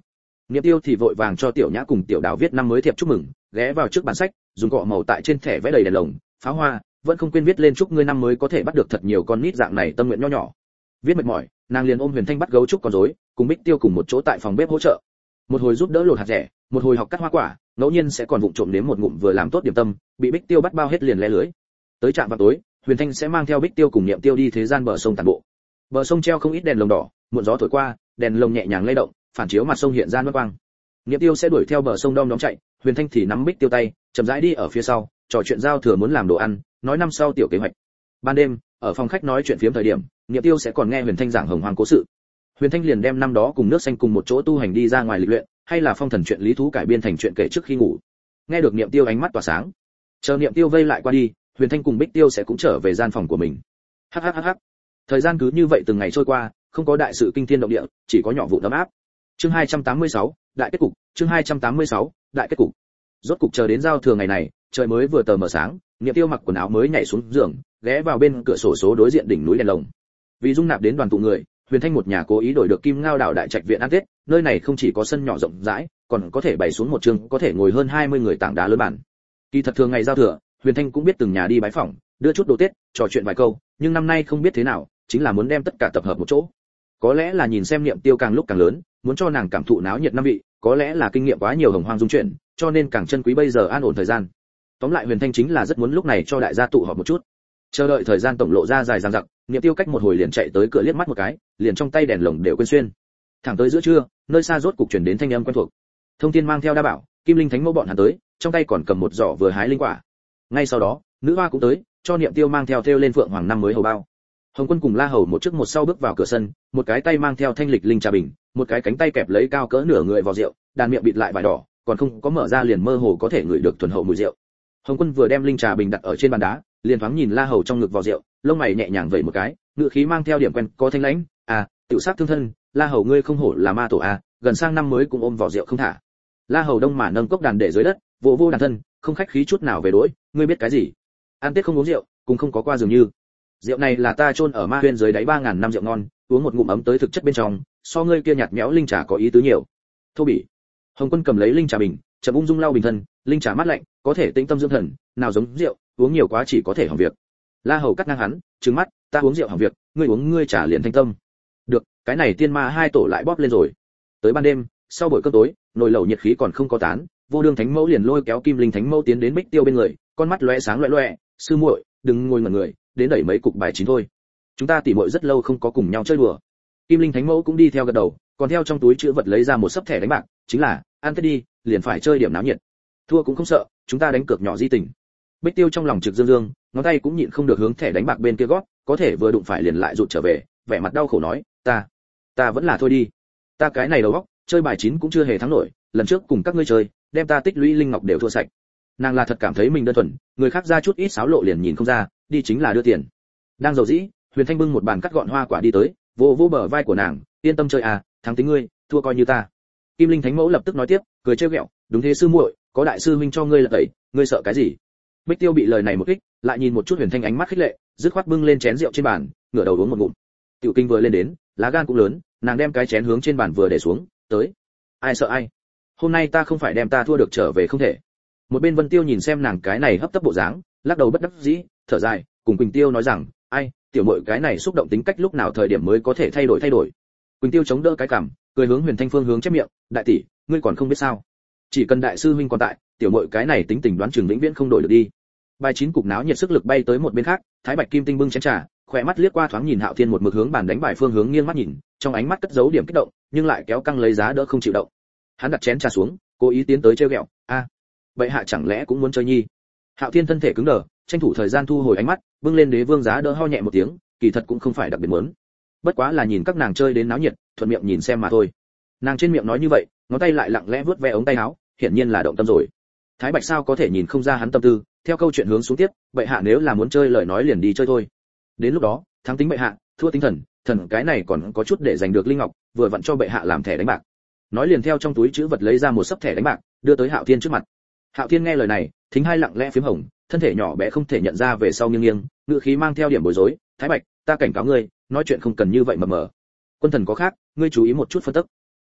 Niệm Tiêu thì vội vàng cho Tiểu Nhã cùng Tiểu Đào viết năm mới thiệp chúc mừng, ghé vào trước bàn sách, dùng cọ màu tại trên thẻ vẽ đầy đèn lồng, pháo hoa, vẫn không quên viết lên chúc ngươi năm mới có thể bắt được thật nhiều con nít dạng này tâm nguyện nho nhỏ. Viết mệt mỏi, nàng liền ôm Huyền Thanh bắt gấu trúc con rối, cùng Bích Tiêu cùng một chỗ tại phòng bếp hỗ trợ. Một hồi giúp đỡ lột hạt rẻ, một hồi học cắt hoa quả, ngẫu nhiên sẽ còn vụng trộm nếm một ngụm vừa làm tốt điểm tâm, bị Bích Tiêu bắt bao hết liền lé lưới. Tới trạm vào tối, Huyền Thanh sẽ mang theo Bích Tiêu cùng Niệm Tiêu đi thế gian bờ sông tản bộ. Bờ sông treo không ít đèn lồng đỏ, muộn gió thổi qua, đèn lồng nhẹ nhàng lay động, phản chiếu mặt sông hiện ra nước quang. Niệm Tiêu sẽ đuổi theo bờ sông đom đóm chạy, Huyền Thanh thì nắm Bích Tiêu tay, chậm rãi đi ở phía sau, trò chuyện giao thừa muốn làm đồ ăn, nói năm sau tiểu kế hoạch. Ban đêm, ở phòng khách nói chuyện phiếm thời điểm, Niệm Tiêu sẽ còn nghe Huyền Thanh giảng hồng hoang cố sự. Huyền Thanh liền đem năm đó cùng nước xanh cùng một chỗ tu hành đi ra ngoài lịch luyện, hay là phong thần chuyện lý thú cải biên thành chuyện kể trước khi ngủ. Nghe được Niệm Tiêu ánh mắt tỏa sáng. Chờ Niệm Tiêu vây lại qua đi, Huyền Thanh cùng Bích Tiêu sẽ cũng trở về gian phòng của mình. Hắc hắc hắc hắc. Thời gian cứ như vậy từng ngày trôi qua, không có đại sự kinh thiên động địa, chỉ có nhỏ vụ ấm áp. Chương hai trăm tám mươi sáu, đại kết cục, chương hai trăm tám mươi sáu, đại kết cục. Rốt cục chờ đến giao thừa ngày này, trời mới vừa tờ mờ sáng, Niệm Tiêu mặc quần áo mới nhảy xuống giường, ghé vào bên cửa sổ số đối diện đỉnh núi đèn lồng. Vì dung nạp đến đoàn tụ người, Huyền Thanh một nhà cố ý đổi được Kim Ngao đảo đại trạch viện ăn Tết, nơi này không chỉ có sân nhỏ rộng rãi, còn có thể bày xuống một trường có thể ngồi hơn hai mươi người tảng đá lớn bàn. Kỳ thật thường ngày giao thừa, Huyền Thanh cũng biết từng nhà đi bái phỏng, đưa chút đồ Tết, trò chuyện vài câu, nhưng năm nay không biết thế nào, chính là muốn đem tất cả tập hợp một chỗ. Có lẽ là nhìn xem Niệm Tiêu càng lúc càng lớn, muốn cho nàng cảm thụ náo nhiệt năm vị, có lẽ là kinh nghiệm quá nhiều hồng hoang dung chuyển, cho nên càng chân quý bây giờ an ổn thời gian. Tóm lại Huyền Thanh chính là rất muốn lúc này cho đại gia tụ họp một chút. Chờ đợi thời gian tổng lộ ra dài dằng dặc, Niệm Tiêu cách một hồi liền chạy tới cửa liếc mắt một cái, liền trong tay đèn lồng đều quên xuyên. Thẳng tới giữa trưa, nơi xa rốt cục truyền đến thanh âm quen thuộc. Thông Thiên mang theo đa bảo, Kim Linh Thánh Mẫu bọn hắn tới, trong tay còn cầm một giỏ vừa hái linh quả. Ngay sau đó, nữ hoa cũng tới, cho Niệm Tiêu mang theo thêu lên phượng hoàng năm mới hầu bao. Hồng Quân cùng La Hầu một trước một sau bước vào cửa sân, một cái tay mang theo thanh lịch linh trà bình, một cái cánh tay kẹp lấy cao cỡ nửa người vào rượu, đàn miệng bịt lại vải đỏ, còn không có mở ra liền mơ hồ có thể ngửi được thuần hậu mùi rượu. Hồng Quân vừa đem linh trà bình đặt ở trên bàn đá, liền thoáng nhìn La Hầu trong ngực vào rượu, lông mày nhẹ nhàng vẩy một cái, ngựa khí mang theo điểm quen, có thanh lãnh, "À, tiểu sát thương thân, La Hầu ngươi không hổ là ma tổ à, gần sang năm mới cũng ôm vào rượu không thả." La Hầu đông mà nâng cốc đàn để dưới đất, vỗ vô đàn thân, không khách khí chút nào về đối, "Ngươi biết cái gì? Ăn Tết không uống rượu, cũng không có qua dường như. Rượu này là ta chôn ở ma huyên dưới đáy ba ngàn năm rượu ngon, uống một ngụm ấm tới thực chất bên trong, so ngươi kia nhạt nhẽo linh trà có ý tứ nhiều." Thô bỉ. Hồng Quân cầm lấy linh trà bình, chậm ung dung lau bình thân, linh trà mát lạnh, có thể tĩnh tâm dưỡng thần, nào giống rượu, uống nhiều quá chỉ có thể hỏng việc. La Hầu cắt ngang hắn, trừng mắt, "Ta uống rượu hỏng việc, ngươi uống ngươi trà liền thanh tâm." Được, cái này tiên ma hai tổ lại bóp lên rồi. Tới ban đêm, sau buổi cơm tối, nồi lẩu nhiệt khí còn không có tán, Vô Đương Thánh Mẫu liền lôi kéo Kim Linh Thánh Mẫu tiến đến Bích Tiêu bên người, con mắt lóe sáng lóe lóe, "Sư muội, đừng ngồi ngẩn người, đến đẩy mấy cục bài chín thôi. Chúng ta tỉ muội rất lâu không có cùng nhau chơi đùa." Kim Linh Thánh Mẫu cũng đi theo gật đầu, còn theo trong túi chữ vật lấy ra một sấp thẻ đánh bạc, chính là, "Ăn Tết đi, liền phải chơi điểm náo nhiệt. Thua cũng không sợ, chúng ta đánh cược nhỏ di tình." Bích Tiêu trong lòng trực dương dương, ngón tay cũng nhịn không được hướng thẻ đánh bạc bên kia gót, có thể vừa đụng phải liền lại rụt trở về, vẻ mặt đau khổ nói, "Ta, ta vẫn là thôi đi. Ta cái này đầu óc, chơi bài chín cũng chưa hề thắng nổi, lần trước cùng các ngươi chơi, đem ta tích lũy linh ngọc đều thua sạch." Nàng là thật cảm thấy mình đơn thuần, người khác ra chút ít xáo lộ liền nhìn không ra, đi chính là đưa tiền. Đang dầu dĩ, Huyền Thanh bưng một bàn cắt gọn hoa quả đi tới, vô vô bờ vai của nàng, "Yên tâm chơi à, thắng tính ngươi, thua coi như ta." Kim Linh Thánh Mẫu lập tức nói tiếp, cười trêu ghẹo, "Đúng thế sư muội, có đại sư huynh cho ngươi là tẩy, ngươi sợ cái gì?" Bích Tiêu bị lời này một kích, lại nhìn một chút Huyền Thanh ánh mắt khích lệ, dứt khoát bưng lên chén rượu trên bàn, ngửa đầu uống một ngụm. Tiểu Kinh vừa lên đến, lá gan cũng lớn, nàng đem cái chén hướng trên bàn vừa để xuống, "Tới, ai sợ ai? Hôm nay ta không phải đem ta thua được trở về không thể." Một bên Vân Tiêu nhìn xem nàng cái này hấp tấp bộ dáng, lắc đầu bất đắc dĩ, thở dài, cùng Quỳnh Tiêu nói rằng, "Ai, tiểu muội cái này xúc động tính cách lúc nào thời điểm mới có thể thay đổi thay đổi." Quỳnh Tiêu chống đỡ cái cằm, cười hướng Huyền Thanh phương hướng chép miệng, "Đại tỷ, ngươi còn không biết sao? Chỉ cần đại sư huynh còn tại, tiểu muội cái này tính tình đoán chừng vĩnh viễn không đổi được đi." Bài chín cục náo nhiệt sức lực bay tới một bên khác, Thái Bạch Kim Tinh bưng chén trà, khỏe mắt liếc qua thoáng nhìn Hạo Thiên một mực hướng bàn đánh bài phương hướng nghiêng mắt nhìn, trong ánh mắt cất giấu điểm kích động, nhưng lại kéo căng lấy giá đỡ không chịu động. Hắn đặt chén trà xuống, cố ý tiến tới trêu ghẹo, "A, vậy hạ chẳng lẽ cũng muốn chơi nhi?" Hạo Thiên thân thể cứng đờ, tranh thủ thời gian thu hồi ánh mắt, bưng lên đế vương giá đỡ ho nhẹ một tiếng, kỳ thật cũng không phải đặc biệt muốn, bất quá là nhìn các nàng chơi đến náo nhiệt, thuận miệng nhìn xem mà thôi. Nàng trên miệng nói như vậy, ngón tay lại lặng lẽ vướt ve ống tay áo, hiển nhiên là động tâm rồi. Thái Bạch sao có thể nhìn không ra hắn tâm tư, theo câu chuyện hướng xuống tiếp, "Bệ hạ nếu là muốn chơi lời nói liền đi chơi thôi. Đến lúc đó, thắng tính bệ hạ, thua tính thần, thần cái này còn có chút để giành được linh ngọc, vừa vặn cho bệ hạ làm thẻ đánh bạc." Nói liền theo trong túi trữ vật lấy ra một sấp thẻ đánh bạc, đưa tới Hạo Thiên trước mặt. Hạo Thiên nghe lời này, thính hai lặng lẽ phím hồng, thân thể nhỏ bé không thể nhận ra về sau nghiêng nghiêng, ngữ khí mang theo điểm bối rối, "Thái Bạch, ta cảnh cáo ngươi, nói chuyện không cần như vậy mờ mờ. Quân thần có khác, ngươi chú ý một chút phân tích."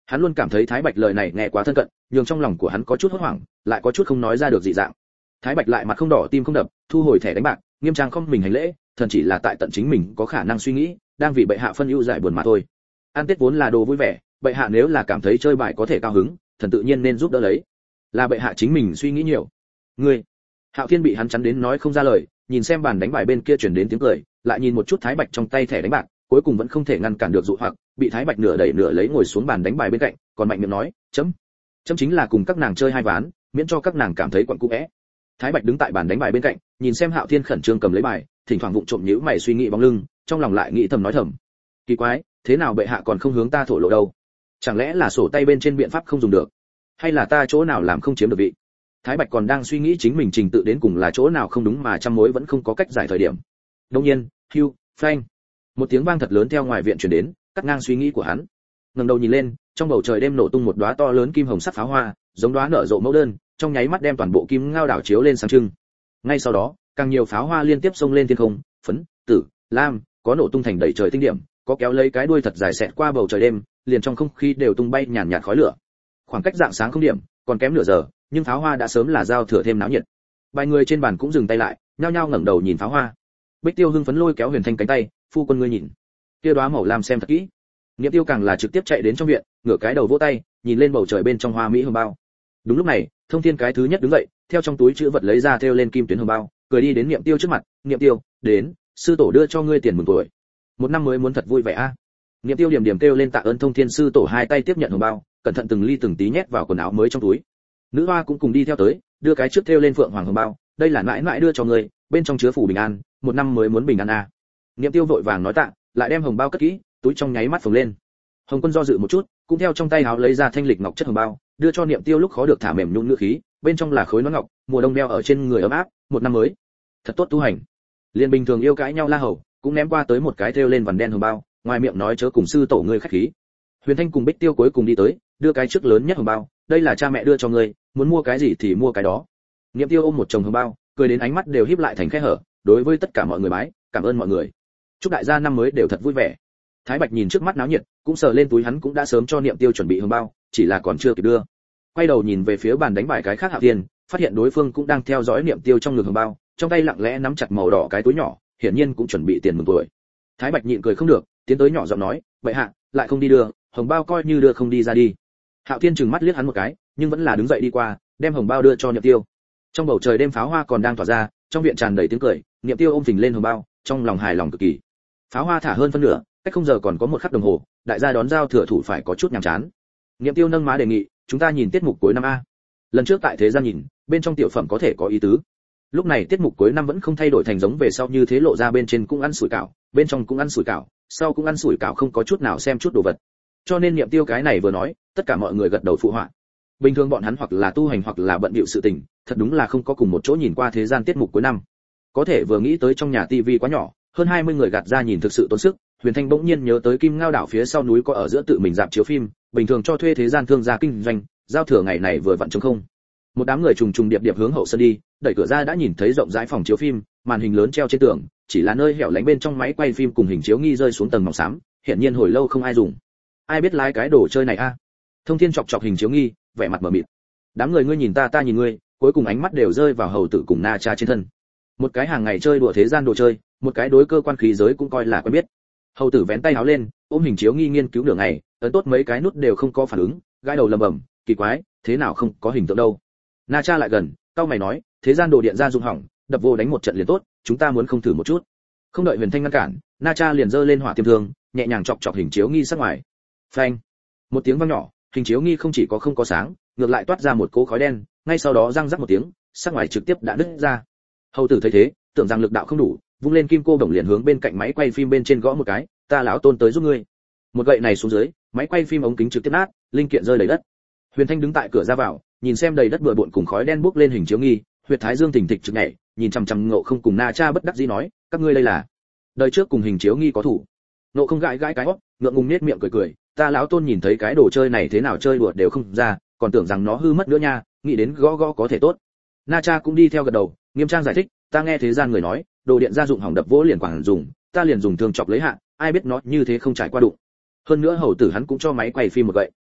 Hắn luôn cảm thấy Thái Bạch lời này nghe quá thân cận, nhường trong lòng của hắn có chút hốt hoảng, lại có chút không nói ra được dị dạng. Thái Bạch lại mặt không đỏ tim không đập, thu hồi thẻ đánh bạc, nghiêm trang không mình hành lễ, thần chỉ là tại tận chính mình có khả năng suy nghĩ, đang vì bệ hạ phân ưu giải buồn mà thôi. Ăn Tết vốn là đồ vui vẻ, bệ hạ nếu là cảm thấy chơi bài có thể cao hứng, thần tự nhiên nên giúp đỡ lấy. Là bệ hạ chính mình suy nghĩ nhiều. Ngươi, Hạo Thiên bị hắn chắn đến nói không ra lời, nhìn xem bàn đánh bài bên kia truyền đến tiếng cười, lại nhìn một chút Thái Bạch trong tay thẻ đánh bạc, cuối cùng vẫn không thể ngăn cản được dụ hoặc, bị Thái Bạch nửa đẩy nửa lấy ngồi xuống bàn đánh bài bên cạnh, còn mạnh miệng nói, chấm, chấm chính là cùng các nàng chơi hai ván, miễn cho các nàng cảm thấy quặn cũ é. Thái Bạch đứng tại bàn đánh bài bên cạnh, nhìn xem Hạo Thiên khẩn trương cầm lấy bài, thỉnh thoảng vụng trộm nhíu mày suy nghĩ bóng lưng, trong lòng lại nghĩ thầm nói thầm, kỳ quái, thế nào bệ hạ còn không hướng ta thổ lộ đâu? Chẳng lẽ là sổ tay bên trên biện pháp không dùng được, hay là ta chỗ nào làm không chiếm được vị? Thái Bạch còn đang suy nghĩ chính mình trình tự đến cùng là chỗ nào không đúng mà trăm mối vẫn không có cách giải thời điểm. Đột nhiên, hưu, phanh, một tiếng vang thật lớn theo ngoài viện truyền đến, cắt ngang suy nghĩ của hắn. Ngẩng đầu nhìn lên, trong bầu trời đêm nổ tung một đóa to lớn kim hồng sắc pháo hoa, giống đóa nở rộ mẫu đơn, trong nháy mắt đem toàn bộ kim ngao đảo chiếu lên sáng trưng. Ngay sau đó, càng nhiều pháo hoa liên tiếp xông lên thiên không, phấn, tử, lam, có nổ tung thành đầy trời tinh điểm, có kéo lấy cái đuôi thật dài xẹt qua bầu trời đêm, liền trong không khí đều tung bay nhàn nhạt khói lửa. Khoảng cách dạng sáng không điểm, còn kém nửa giờ, nhưng pháo hoa đã sớm là giao thừa thêm náo nhiệt. Vài người trên bàn cũng dừng tay lại, nhao nhao ngẩng đầu nhìn pháo hoa. Bích Tiêu hưng phấn lôi kéo Huyền Thanh cánh tay, "Phu quân ngươi nhìn, kia đóa màu lam xem thật kỹ." Niệm Tiêu càng là trực tiếp chạy đến trong viện, ngửa cái đầu vỗ tay, nhìn lên bầu trời bên trong hoa mỹ hương bao. Đúng lúc này, Thông Thiên cái thứ nhất đứng dậy, theo trong túi trữ vật lấy ra thêu lên kim tuyến hương bao, cười đi đến Niệm Tiêu trước mặt, "Niệm Tiêu, đến, sư tổ đưa cho ngươi tiền mừng tuổi. Một năm mới muốn thật vui vẻ a." À? Niệm Tiêu điểm điểm kêu lên tạ ơn Thông Thiên sư tổ, hai tay tiếp nhận hương bao, cẩn thận từng ly từng tí nhét vào quần áo mới trong túi. Nữ hoa cũng cùng đi theo tới, đưa cái trước thêu lên phượng hoàng hương bao, "Đây là mãi mãi đưa cho ngươi, bên trong chứa phù bình an, một năm mới muốn bình an a." À. Niệm Tiêu vội vàng nói tạ, lại đem hồng bao cất kỹ, túi trong nháy mắt phồng lên. Hồng Quân do dự một chút, cũng theo trong tay áo lấy ra thanh lịch ngọc chất hồng bao, đưa cho Niệm Tiêu lúc khó được thả mềm nhũn ngữ khí, bên trong là khối nón ngọc, mùa đông đeo ở trên người ấm áp, một năm mới thật tốt tu hành. Liên bình thường yêu cãi nhau La Hầu, cũng ném qua tới một cái thêu lên vằn đen hồng bao, ngoài miệng nói chớ cùng sư tổ ngươi khách khí. Huyền Thanh cùng Bích Tiêu cuối cùng đi tới, đưa cái trước lớn nhất hồng bao, "Đây là cha mẹ đưa cho ngươi, muốn mua cái gì thì mua cái đó." Niệm Tiêu ôm một chồng hồng bao, cười đến ánh mắt đều híp lại thành khe hở, đối với tất cả mọi người bái, "Cảm ơn mọi người. Chúc đại gia năm mới đều thật vui vẻ." Thái Bạch nhìn trước mắt náo nhiệt, cũng sờ lên túi hắn cũng đã sớm cho Niệm Tiêu chuẩn bị hồng bao, chỉ là còn chưa kịp đưa. Quay đầu nhìn về phía bàn đánh bài cái khác Hạo Thiên, phát hiện đối phương cũng đang theo dõi Niệm Tiêu trong ngực hồng bao, trong tay lặng lẽ nắm chặt màu đỏ cái túi nhỏ, hiển nhiên cũng chuẩn bị tiền mừng tuổi. Thái Bạch nhịn cười không được, tiến tới nhỏ giọng nói, "Vậy hạ, lại không đi đưa, hồng bao coi như đưa không đi ra đi." Hạo Thiên trừng mắt liếc hắn một cái, nhưng vẫn là đứng dậy đi qua, đem hồng bao đưa cho Niệm Tiêu. Trong bầu trời đêm pháo hoa còn đang tỏa ra, trong viện tràn đầy tiếng cười, Niệm Tiêu ôm phình lên hồng bao, trong lòng hài lòng cực kỳ. Pháo hoa thả hơn phân nửa, cách không giờ còn có một khắc đồng hồ, đại gia đón giao thừa thủ phải có chút nhàm chán. Niệm Tiêu nâng má đề nghị, "Chúng ta nhìn tiết mục cuối năm a." Lần trước tại thế gian nhìn, bên trong tiểu phẩm có thể có ý tứ. Lúc này tiết mục cuối năm vẫn không thay đổi thành giống về sau như thế, lộ ra bên trên cũng ăn sủi cảo, bên trong cũng ăn sủi cảo, sau cũng ăn sủi cảo, không có chút nào xem chút đồ vật. Cho nên Niệm Tiêu cái này vừa nói, tất cả mọi người gật đầu phụ họa. Bình thường bọn hắn hoặc là tu hành hoặc là bận bịu sự tình, thật đúng là không có cùng một chỗ nhìn qua thế gian tiết mục cuối năm. Có thể vừa nghĩ tới trong nhà tivi quá nhỏ, hơn hai mươi người gạt ra nhìn thực sự tốn sức, Huyền Thanh bỗng nhiên nhớ tới Kim Ngao đảo phía sau núi có ở giữa tự mình dạp chiếu phim, bình thường cho thuê thế gian thương gia kinh doanh, giao thừa ngày này vừa vặn trống không. Một đám người trùng trùng điệp điệp hướng hậu sân đi, đẩy cửa ra đã nhìn thấy rộng rãi phòng chiếu phim, màn hình lớn treo trên tường, chỉ là nơi hẻo lánh bên trong máy quay phim cùng hình chiếu nghi rơi xuống tầng mỏng xám, hiện nhiên hồi lâu không ai dùng. Ai biết lái cái đồ chơi này a? À? Thông Thiên chọc chọc hình chiếu nghi, vẻ mặt mờ mịt. Đám người ngươi nhìn ta ta nhìn ngươi, cuối cùng ánh mắt đều rơi vào hầu tử cùng Na Cha trên thân. Một cái hàng ngày chơi đùa thế gian đồ chơi, một cái đối cơ quan khí giới cũng coi là quen biết. Hầu tử vén tay áo lên, ôm hình chiếu nghi nghiên cứu nửa ngày, ấn tốt mấy cái nút đều không có phản ứng, gãi đầu lầm bầm, kỳ quái, thế nào không có hình tượng đâu. Na Cha lại gần, cau mày nói, thế gian đồ điện gia dụng hỏng, đập vô đánh một trận liền tốt, chúng ta muốn không thử một chút. Không đợi Huyền Thanh ngăn cản, Na Cha liền giơ lên hỏa tiêm thương, nhẹ nhàng chọc chọc hình chiếu nghi sát ngoài. Phanh! Một tiếng vang nhỏ, hình chiếu nghi không chỉ có không có sáng, ngược lại toát ra một cỗ khói đen, ngay sau đó răng rắc một tiếng, sát ngoài trực tiếp đã đứt ra. Hầu tử thấy thế, tưởng rằng lực đạo không đủ, vung lên kim cô bổng liền hướng bên cạnh máy quay phim bên trên gõ một cái, ta lão tôn tới giúp ngươi. Một gậy này xuống dưới, máy quay phim ống kính trực tiếp nát, linh kiện rơi đầy đất. Huyền Thanh đứng tại cửa ra vào, nhìn xem đầy đất bừa bộn cùng khói đen bốc lên hình chiếu nghi, huyệt thái dương thình thịch trực nhảy, nhìn chằm chằm Ngộ Không cùng Na Cha bất đắc dĩ nói, các ngươi đây là đời trước cùng hình chiếu nghi có thủ. Ngộ Không gãi gãi cái hót, ngượng ngùng nết miệng cười cười, ta lão tôn nhìn thấy cái đồ chơi này thế nào chơi đùa đều không ra, còn tưởng rằng nó hư mất nữa nha, nghĩ đến gõ gõ có thể tốt. Na Cha cũng đi theo gật đầu, nghiêm trang giải thích, ta nghe thế gian người nói, đồ điện gia dụng hỏng đập vỗ liền quảng dùng, ta liền dùng thương chọc lấy hạ, ai biết nó như thế không trải qua đụng. Hơn nữa hầu tử hắn cũng cho máy quay phim một vậy.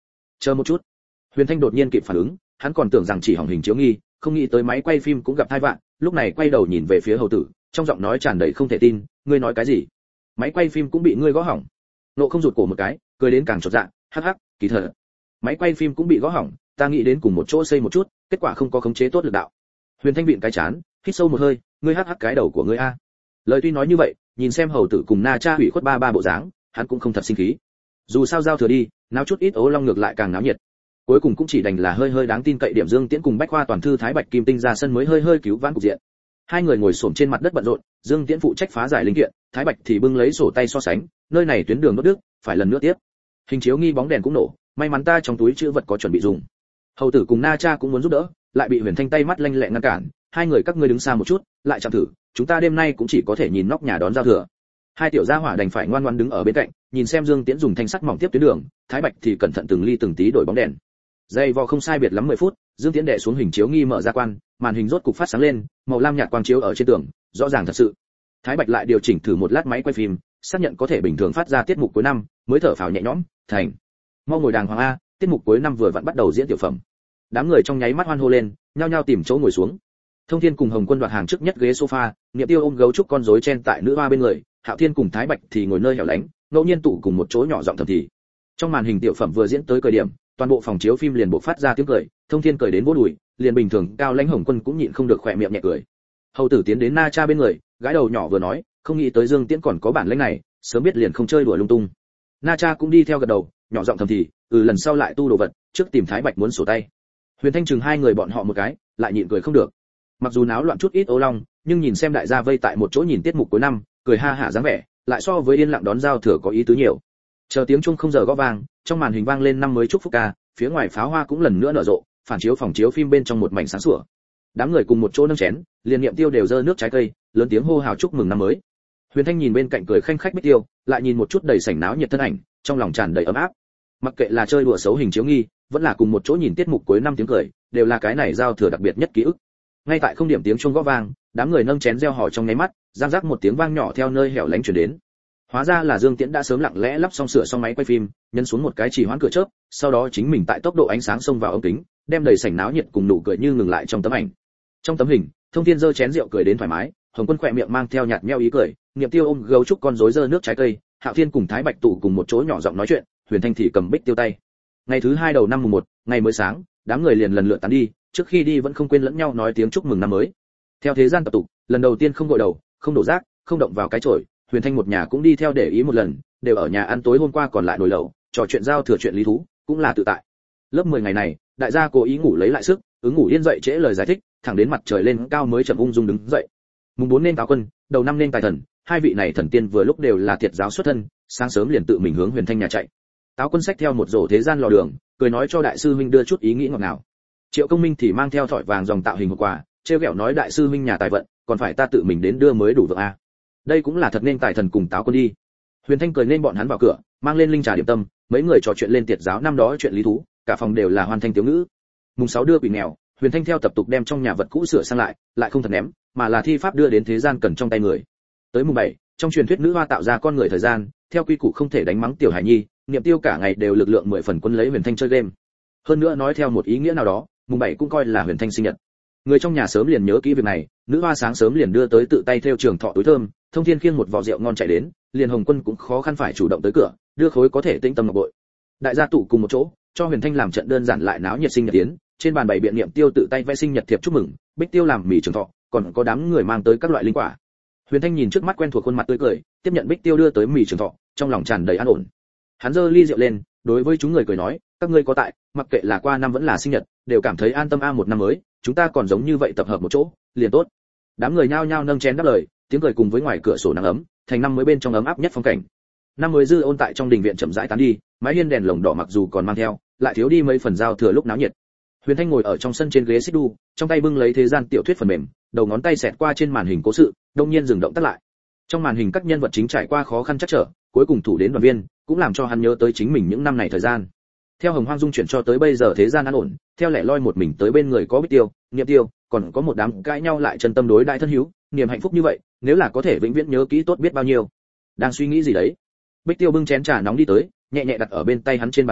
Chờ một chút. Huyền Thanh đột nhiên kịp phản ứng, hắn còn tưởng rằng chỉ hỏng hình chiếu nghi, không nghĩ tới máy quay phim cũng gặp tai vạn, lúc này quay đầu nhìn về phía hầu tử, trong giọng nói tràn đầy không thể tin, ngươi nói cái gì? Máy quay phim cũng bị ngươi gõ hỏng. Nộ không rụt cổ một cái, cười đến càng chột dạ, hắc hắc, kỳ thật. Máy quay phim cũng bị gõ hỏng, ta nghĩ đến cùng một chỗ xây một chút, kết quả không có khống chế tốt lực đạo. Huyền Thanh vịn cái chán, hít sâu một hơi, ngươi hắc hắc cái đầu của ngươi a. Lời tuy nói như vậy, nhìn xem hầu tử cùng Na Cha hủy khuất ba ba bộ dáng, hắn cũng không thật sinh khí. Dù sao giao thừa đi, náo chút ít ố long ngược lại càng náo nhiệt. Cuối cùng cũng chỉ đành là hơi hơi đáng tin cậy điểm Dương Tiễn cùng Bách Khoa toàn thư Thái Bạch Kim Tinh ra sân mới hơi hơi cứu vãn cục diện. Hai người ngồi xổm trên mặt đất bận rộn, Dương Tiễn phụ trách phá giải linh kiện, Thái Bạch thì bưng lấy sổ tay so sánh, nơi này tuyến đường đốt đứt, phải lần nữa tiếp. Hình chiếu nghi bóng đèn cũng nổ, may mắn ta trong túi chứa vật có chuẩn bị dùng. Hầu tử cùng Na Cha cũng muốn giúp đỡ, lại bị Huyền Thanh tay mắt lanh lẹ ngăn cản, hai người các ngươi đứng xa một chút, lại chạm thử, chúng ta đêm nay cũng chỉ có thể nhìn nóc nhà đón giao thừa. Hai tiểu gia hỏa đành phải ngoan ngoãn đứng ở bên cạnh, nhìn xem Dương Tiễn dùng thanh sắt mỏng tiếp tuyến đường, Thái Bạch thì cẩn thận từng ly từng tí đổi bóng đèn. Dây vò không sai biệt lắm mười phút, Dương Tiễn đè xuống hình chiếu nghi mở ra quan, màn hình rốt cục phát sáng lên, màu lam nhạt quang chiếu ở trên tường, rõ ràng thật sự. Thái Bạch lại điều chỉnh thử một lát máy quay phim, xác nhận có thể bình thường phát ra tiết mục cuối năm, mới thở phào nhẹ nhõm, thành. Mau ngồi đàng hoàng a, tiết mục cuối năm vừa vặn bắt đầu diễn tiểu phẩm. Đám người trong nháy mắt hoan hô lên, nhao nhao tìm chỗ ngồi xuống. Thông Thiên cùng Hồng Quân đoạt hàng trước nhất ghế sofa, Niệm Tiêu ôm gấu trúc con rối chen tại nữ hoa bên người, Hạo Thiên cùng Thái Bạch thì ngồi nơi hẻo lánh, ngẫu nhiên tụ cùng một chỗ nhỏ giọng thầm thì. Trong màn hình tiểu phẩm vừa diễn tới thời điểm, toàn bộ phòng chiếu phim liền bộc phát ra tiếng cười, Thông Thiên cười đến vỗ đùi, liền bình thường cao lãnh Hồng Quân cũng nhịn không được khỏe miệng nhẹ cười. Hầu tử tiến đến Na Cha bên người, gái đầu nhỏ vừa nói, không nghĩ tới Dương Tiễn còn có bản lĩnh này, sớm biết liền không chơi đùa lung tung. Na Cha cũng đi theo gật đầu, nhỏ giọng thầm thì, ừ lần sau lại tu đồ vật, trước tìm Thái Bạch muốn sổ tay. Huyền Thanh chừng hai người bọn họ một cái, lại nhịn cười không được. Mặc dù náo loạn chút ít ố long, nhưng nhìn xem đại gia vây tại một chỗ nhìn tiết mục cuối năm, cười ha hả dáng vẻ, lại so với yên lặng đón giao thừa có ý tứ nhiều. Chờ tiếng chuông không giờ gõ vang, trong màn hình vang lên năm mới chúc phúc ca, phía ngoài pháo hoa cũng lần nữa nở rộ, phản chiếu phòng chiếu phim bên trong một mảnh sáng sủa. Đám người cùng một chỗ nâng chén, liền Niệm Tiêu đều dơ nước trái cây, lớn tiếng hô hào chúc mừng năm mới. Huyền Thanh nhìn bên cạnh cười khanh khách Bích Tiêu, lại nhìn một chút đầy sảnh náo nhiệt thân ảnh, trong lòng tràn đầy ấm áp. Mặc kệ là chơi đùa xấu hình chiếu nghi, vẫn là cùng một chỗ nhìn tiết mục cuối năm tiếng cười, đều là cái này giao thừa đặc biệt nhất ký ức. Ngay tại không điểm tiếng chuông gõ vang, đám người nâng chén reo hò trong nháy mắt, giang rác một tiếng vang nhỏ theo nơi hẻo lánh truyền đến. Hóa ra là Dương Tiễn đã sớm lặng lẽ lắp xong sửa xong máy quay phim, nhấn xuống một cái chỉ hoãn cửa chớp, sau đó chính mình tại tốc độ ánh sáng xông vào ống kính, đem đầy sảnh náo nhiệt cùng nụ cười như ngừng lại trong tấm ảnh. Trong tấm hình, Thông Thiên giơ chén rượu cười đến thoải mái, Hồng Quân khỏe miệng mang theo nhạt nhẽo ý cười, Niệm Tiêu ôm gấu trúc con rối dơ nước trái cây, Hạo Thiên cùng Thái Bạch tụ cùng một chỗ nhỏ giọng nói chuyện, Huyền Thanh thì cầm Bích Tiêu tay. Ngày thứ hai đầu năm mùng một, ngày mới sáng, đám người liền lần lượt tán đi, trước khi đi vẫn không quên lẫn nhau nói tiếng chúc mừng năm mới. Theo thế gian tập tục, lần đầu tiên không gội đầu, không đổ rác, không động vào cái chổi, Huyền Thanh một nhà cũng đi theo để ý một lần, đều ở nhà ăn tối hôm qua còn lại nồi lẩu, trò chuyện giao thừa chuyện lý thú, cũng là tự tại. Lớp mười ngày này, đại gia cố ý ngủ lấy lại sức, ứng ngủ yên dậy trễ lời giải thích, thẳng đến mặt trời lên cao mới chậm ung dung đứng dậy. Mùng bốn nên Táo Quân, đầu năm nên Tài Thần, hai vị này thần tiên vừa lúc đều là thiệt giáo xuất thân, sáng sớm liền tự mình hướng Huyền Thanh nhà chạy. Táo Quân xách theo một rổ thế gian lò đường, cười nói cho đại sư huynh đưa chút ý nghĩ ngọt ngào. Triệu Công Minh thì mang theo thỏi vàng dòng tạo hình hộp quà, trêu ghẹo nói đại sư huynh nhà tài vận, còn phải ta tự mình đến đưa mới đủ vượng a. Đây cũng là thật nên Tài Thần cùng Táo Quân đi. Huyền Thanh cười nên bọn hắn vào cửa, mang lên linh trà điểm tâm, mấy người trò chuyện lên tiệt giáo năm đó chuyện lý thú, cả phòng đều là hoàn thanh tiểu ngữ. Mùng sáu đưa quỷ nghèo, Huyền Thanh theo tập tục đem trong nhà vật cũ sửa sang lại, lại không thật ném, mà là thi pháp đưa đến thế gian cần trong tay người. Tới mùng bảy, trong truyền thuyết nữ hoa tạo ra con người thời gian, theo quy củ không thể đánh mắng tiểu hải nhi, Niệm Tiêu cả ngày đều lực lượng mười phần quân lấy Huyền Thanh chơi game. Hơn nữa nói theo một ý nghĩa nào đó, mùng bảy cũng coi là Huyền Thanh sinh nhật. Người trong nhà sớm liền nhớ kỹ việc này, nữ hoa sáng sớm liền đưa tới tự tay theo trường thọ túi thơm, Thông Thiên khiêng một vò rượu ngon chạy đến, liền Hồng Quân cũng khó khăn phải chủ động tới cửa, đưa khối có thể tĩnh tâm ngọc bội. Đại gia tụ cùng một chỗ, cho Huyền Thanh làm trận đơn giản lại náo nhiệt sinh nhật tiến, trên bàn bày biện Niệm Tiêu tự tay vẽ sinh nhật thiệp chúc mừng, Bích Tiêu làm mì trường thọ, còn có đám người mang tới các loại linh quả. Huyền Thanh nhìn trước mắt quen thuộc khuôn mặt tươi cười, tiếp nhận Bích Tiêu đưa tới mì trường thọ, trong lòng tràn đầy an ổn. Hắn giơ ly rượu lên, đối với chúng người cười nói, các ngươi có tại, mặc kệ là qua năm vẫn là sinh nhật, đều cảm thấy an tâm a một năm mới, chúng ta còn giống như vậy tập hợp một chỗ, liền tốt. Đám người nhao nhao nâng chén đáp lời, tiếng cười cùng với ngoài cửa sổ nắng ấm, thành năm mới bên trong ấm áp nhất phong cảnh. Năm mới dư ôn tại trong đình viện chậm rãi tán đi, mái hiên đèn lồng đỏ mặc dù còn mang theo, lại thiếu đi mấy phần giao thừa lúc náo nhiệt. Huyền Thanh ngồi ở trong sân trên ghế xích đu, trong tay bưng lấy thế gian tiểu thuyết phần mềm, đầu ngón tay xẹt qua trên màn hình cố sự, đột nhiên dừng động tắt lại. Trong màn hình các nhân vật chính trải qua khó khăn chắc trở, cuối cùng thủ đến đoàn viên, cũng làm cho hắn nhớ tới chính mình những năm này thời gian. Theo Hồng Hoang dung chuyển cho tới bây giờ thế gian an ổn, theo lẻ loi một mình tới bên người có Bích Tiêu, Niệm Tiêu, còn có một đám cãi nhau lại chân tâm đối đại thân hữu, niềm hạnh phúc như vậy, nếu là có thể vĩnh viễn nhớ kỹ tốt biết bao nhiêu. Đang suy nghĩ gì đấy? Bích Tiêu bưng chén trà nóng đi tới, nhẹ nhẹ đặt ở bên tay hắn trên bàn đá,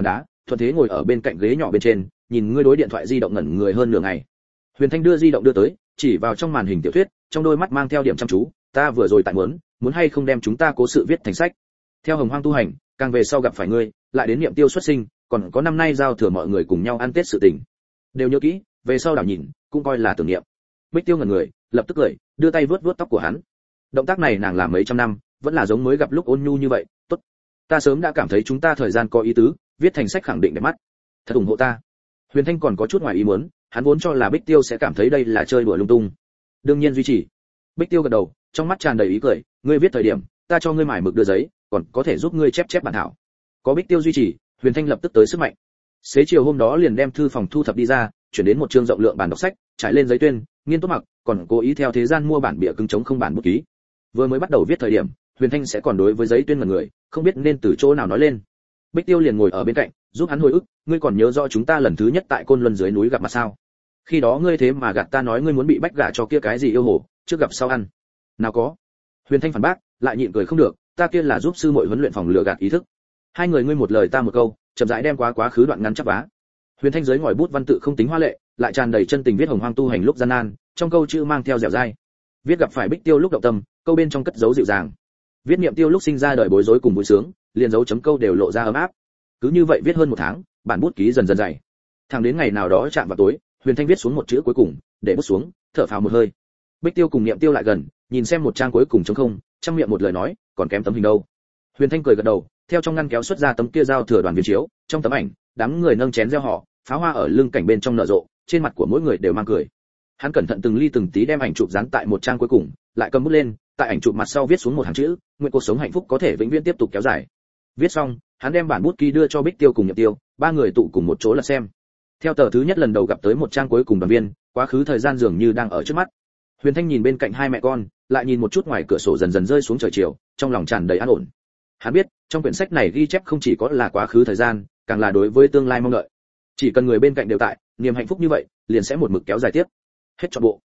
thuận thế ngồi ở bên cạnh ghế nhỏ bên trên, nhìn ngươi đối điện thoại di động ngẩn người hơn nửa ngày. Huyền Thanh đưa di động đưa tới, chỉ vào trong màn hình tiểu thuyết, trong đôi mắt mang theo điểm chăm chú, ta vừa rồi tại muốn, muốn hay không đem chúng ta cố sự viết thành sách. Theo Hồng Hoang tu hành, càng về sau gặp phải ngươi, lại đến niệm tiêu xuất sinh, còn có năm nay giao thừa mọi người cùng nhau ăn Tết sự tình. Đều nhớ kỹ, về sau đảo nhìn, cũng coi là tưởng niệm. Bích Tiêu ngẩn người, lập tức cười, đưa tay vuốt vuốt tóc của hắn. Động tác này nàng làm mấy trăm năm, vẫn là giống mới gặp lúc ôn nhu như vậy, tốt. Ta sớm đã cảm thấy chúng ta thời gian có ý tứ, viết thành sách khẳng định đẹp mắt. Thật ủng hộ ta. Huyền Thanh còn có chút ngoài ý muốn, hắn vốn cho là Bích Tiêu sẽ cảm thấy đây là chơi đùa lung tung. Đương nhiên duy trì. Bích Tiêu gật đầu, trong mắt tràn đầy ý cười, ngươi viết thời điểm, ta cho ngươi mải mực đưa giấy, còn có thể giúp ngươi chép chép bản thảo. Có Bích Tiêu duy trì, Huyền Thanh lập tức tới sức mạnh. Xế chiều hôm đó liền đem thư phòng thu thập đi ra, chuyển đến một chương rộng lượng bản đọc sách, trải lên giấy tuyên, nghiên tốt mặc, còn cố ý theo thế gian mua bản bìa cứng chống không bản bút ký. Vừa mới bắt đầu viết thời điểm, Huyền Thanh sẽ còn đối với giấy tuyên mà người, không biết nên từ chỗ nào nói lên. Bích Tiêu liền ngồi ở bên cạnh, giúp hắn hồi ức, ngươi còn nhớ rõ chúng ta lần thứ nhất tại Côn Luân dưới núi gặp mặt sao? Khi đó ngươi thế mà gạt ta nói ngươi muốn bị bách gả cho kia cái gì yêu hồ, trước gặp sau ăn. Nào có. Huyền Thanh phản bác, lại nhịn cười không được, ta kia là giúp sư muội huấn luyện phòng lừa gạt ý thức. Hai người ngươi một lời ta một câu, chậm rãi đem quá quá khứ đoạn ngắn chắp vá. Huyền Thanh dưới ngòi bút văn tự không tính hoa lệ, lại tràn đầy chân tình viết Hồng Hoang tu hành lúc gian nan, trong câu chữ mang theo dẻo dai. Viết gặp phải Bích Tiêu lúc động tâm, câu bên trong cất giấu dịu dàng. Viết niệm Tiêu lúc sinh ra đời bối rối cùng vui sướng, liền dấu chấm câu đều lộ ra ấm áp. Cứ như vậy viết hơn một tháng, bản bút ký dần dần dày. Thẳng đến ngày nào đó chạm vào tối, Huyền Thanh viết xuống một chữ cuối cùng, để bút xuống, thở phào một hơi. Bích Tiêu cùng niệm Tiêu lại gần, nhìn xem một trang cuối cùng trống không, trong miệng một lời nói, còn kém tấm hình đâu. Huyền Thanh cười gật đầu, theo trong ngăn kéo xuất ra tấm kia giao thừa đoàn viên chiếu, trong tấm ảnh, đám người nâng chén reo hò, pháo hoa ở lưng cảnh bên trong nở rộ, trên mặt của mỗi người đều mang cười. Hắn cẩn thận từng ly từng tí đem ảnh chụp dán tại một trang cuối cùng, lại cầm bút lên, tại ảnh chụp mặt sau viết xuống một hàng chữ, nguyện cuộc sống hạnh phúc có thể vĩnh viễn tiếp tục kéo dài. Viết xong, hắn đem bản bút ký đưa cho Bích Tiêu cùng Niệm Tiêu, ba người tụ cùng một chỗ lật xem. Theo tờ thứ nhất lần đầu gặp tới một trang cuối cùng đoàn viên, quá khứ thời gian dường như đang ở trước mắt. Huyền Thanh nhìn bên cạnh hai mẹ con, lại nhìn một chút ngoài cửa sổ dần dần rơi xuống trời chiều, trong lòng tràn đầy an ổn. Hắn biết, trong quyển sách này ghi chép không chỉ có là quá khứ thời gian, càng là đối với tương lai mong đợi. Chỉ cần người bên cạnh đều tại, niềm hạnh phúc như vậy, liền sẽ một mực kéo dài tiếp. Hết trọn bộ.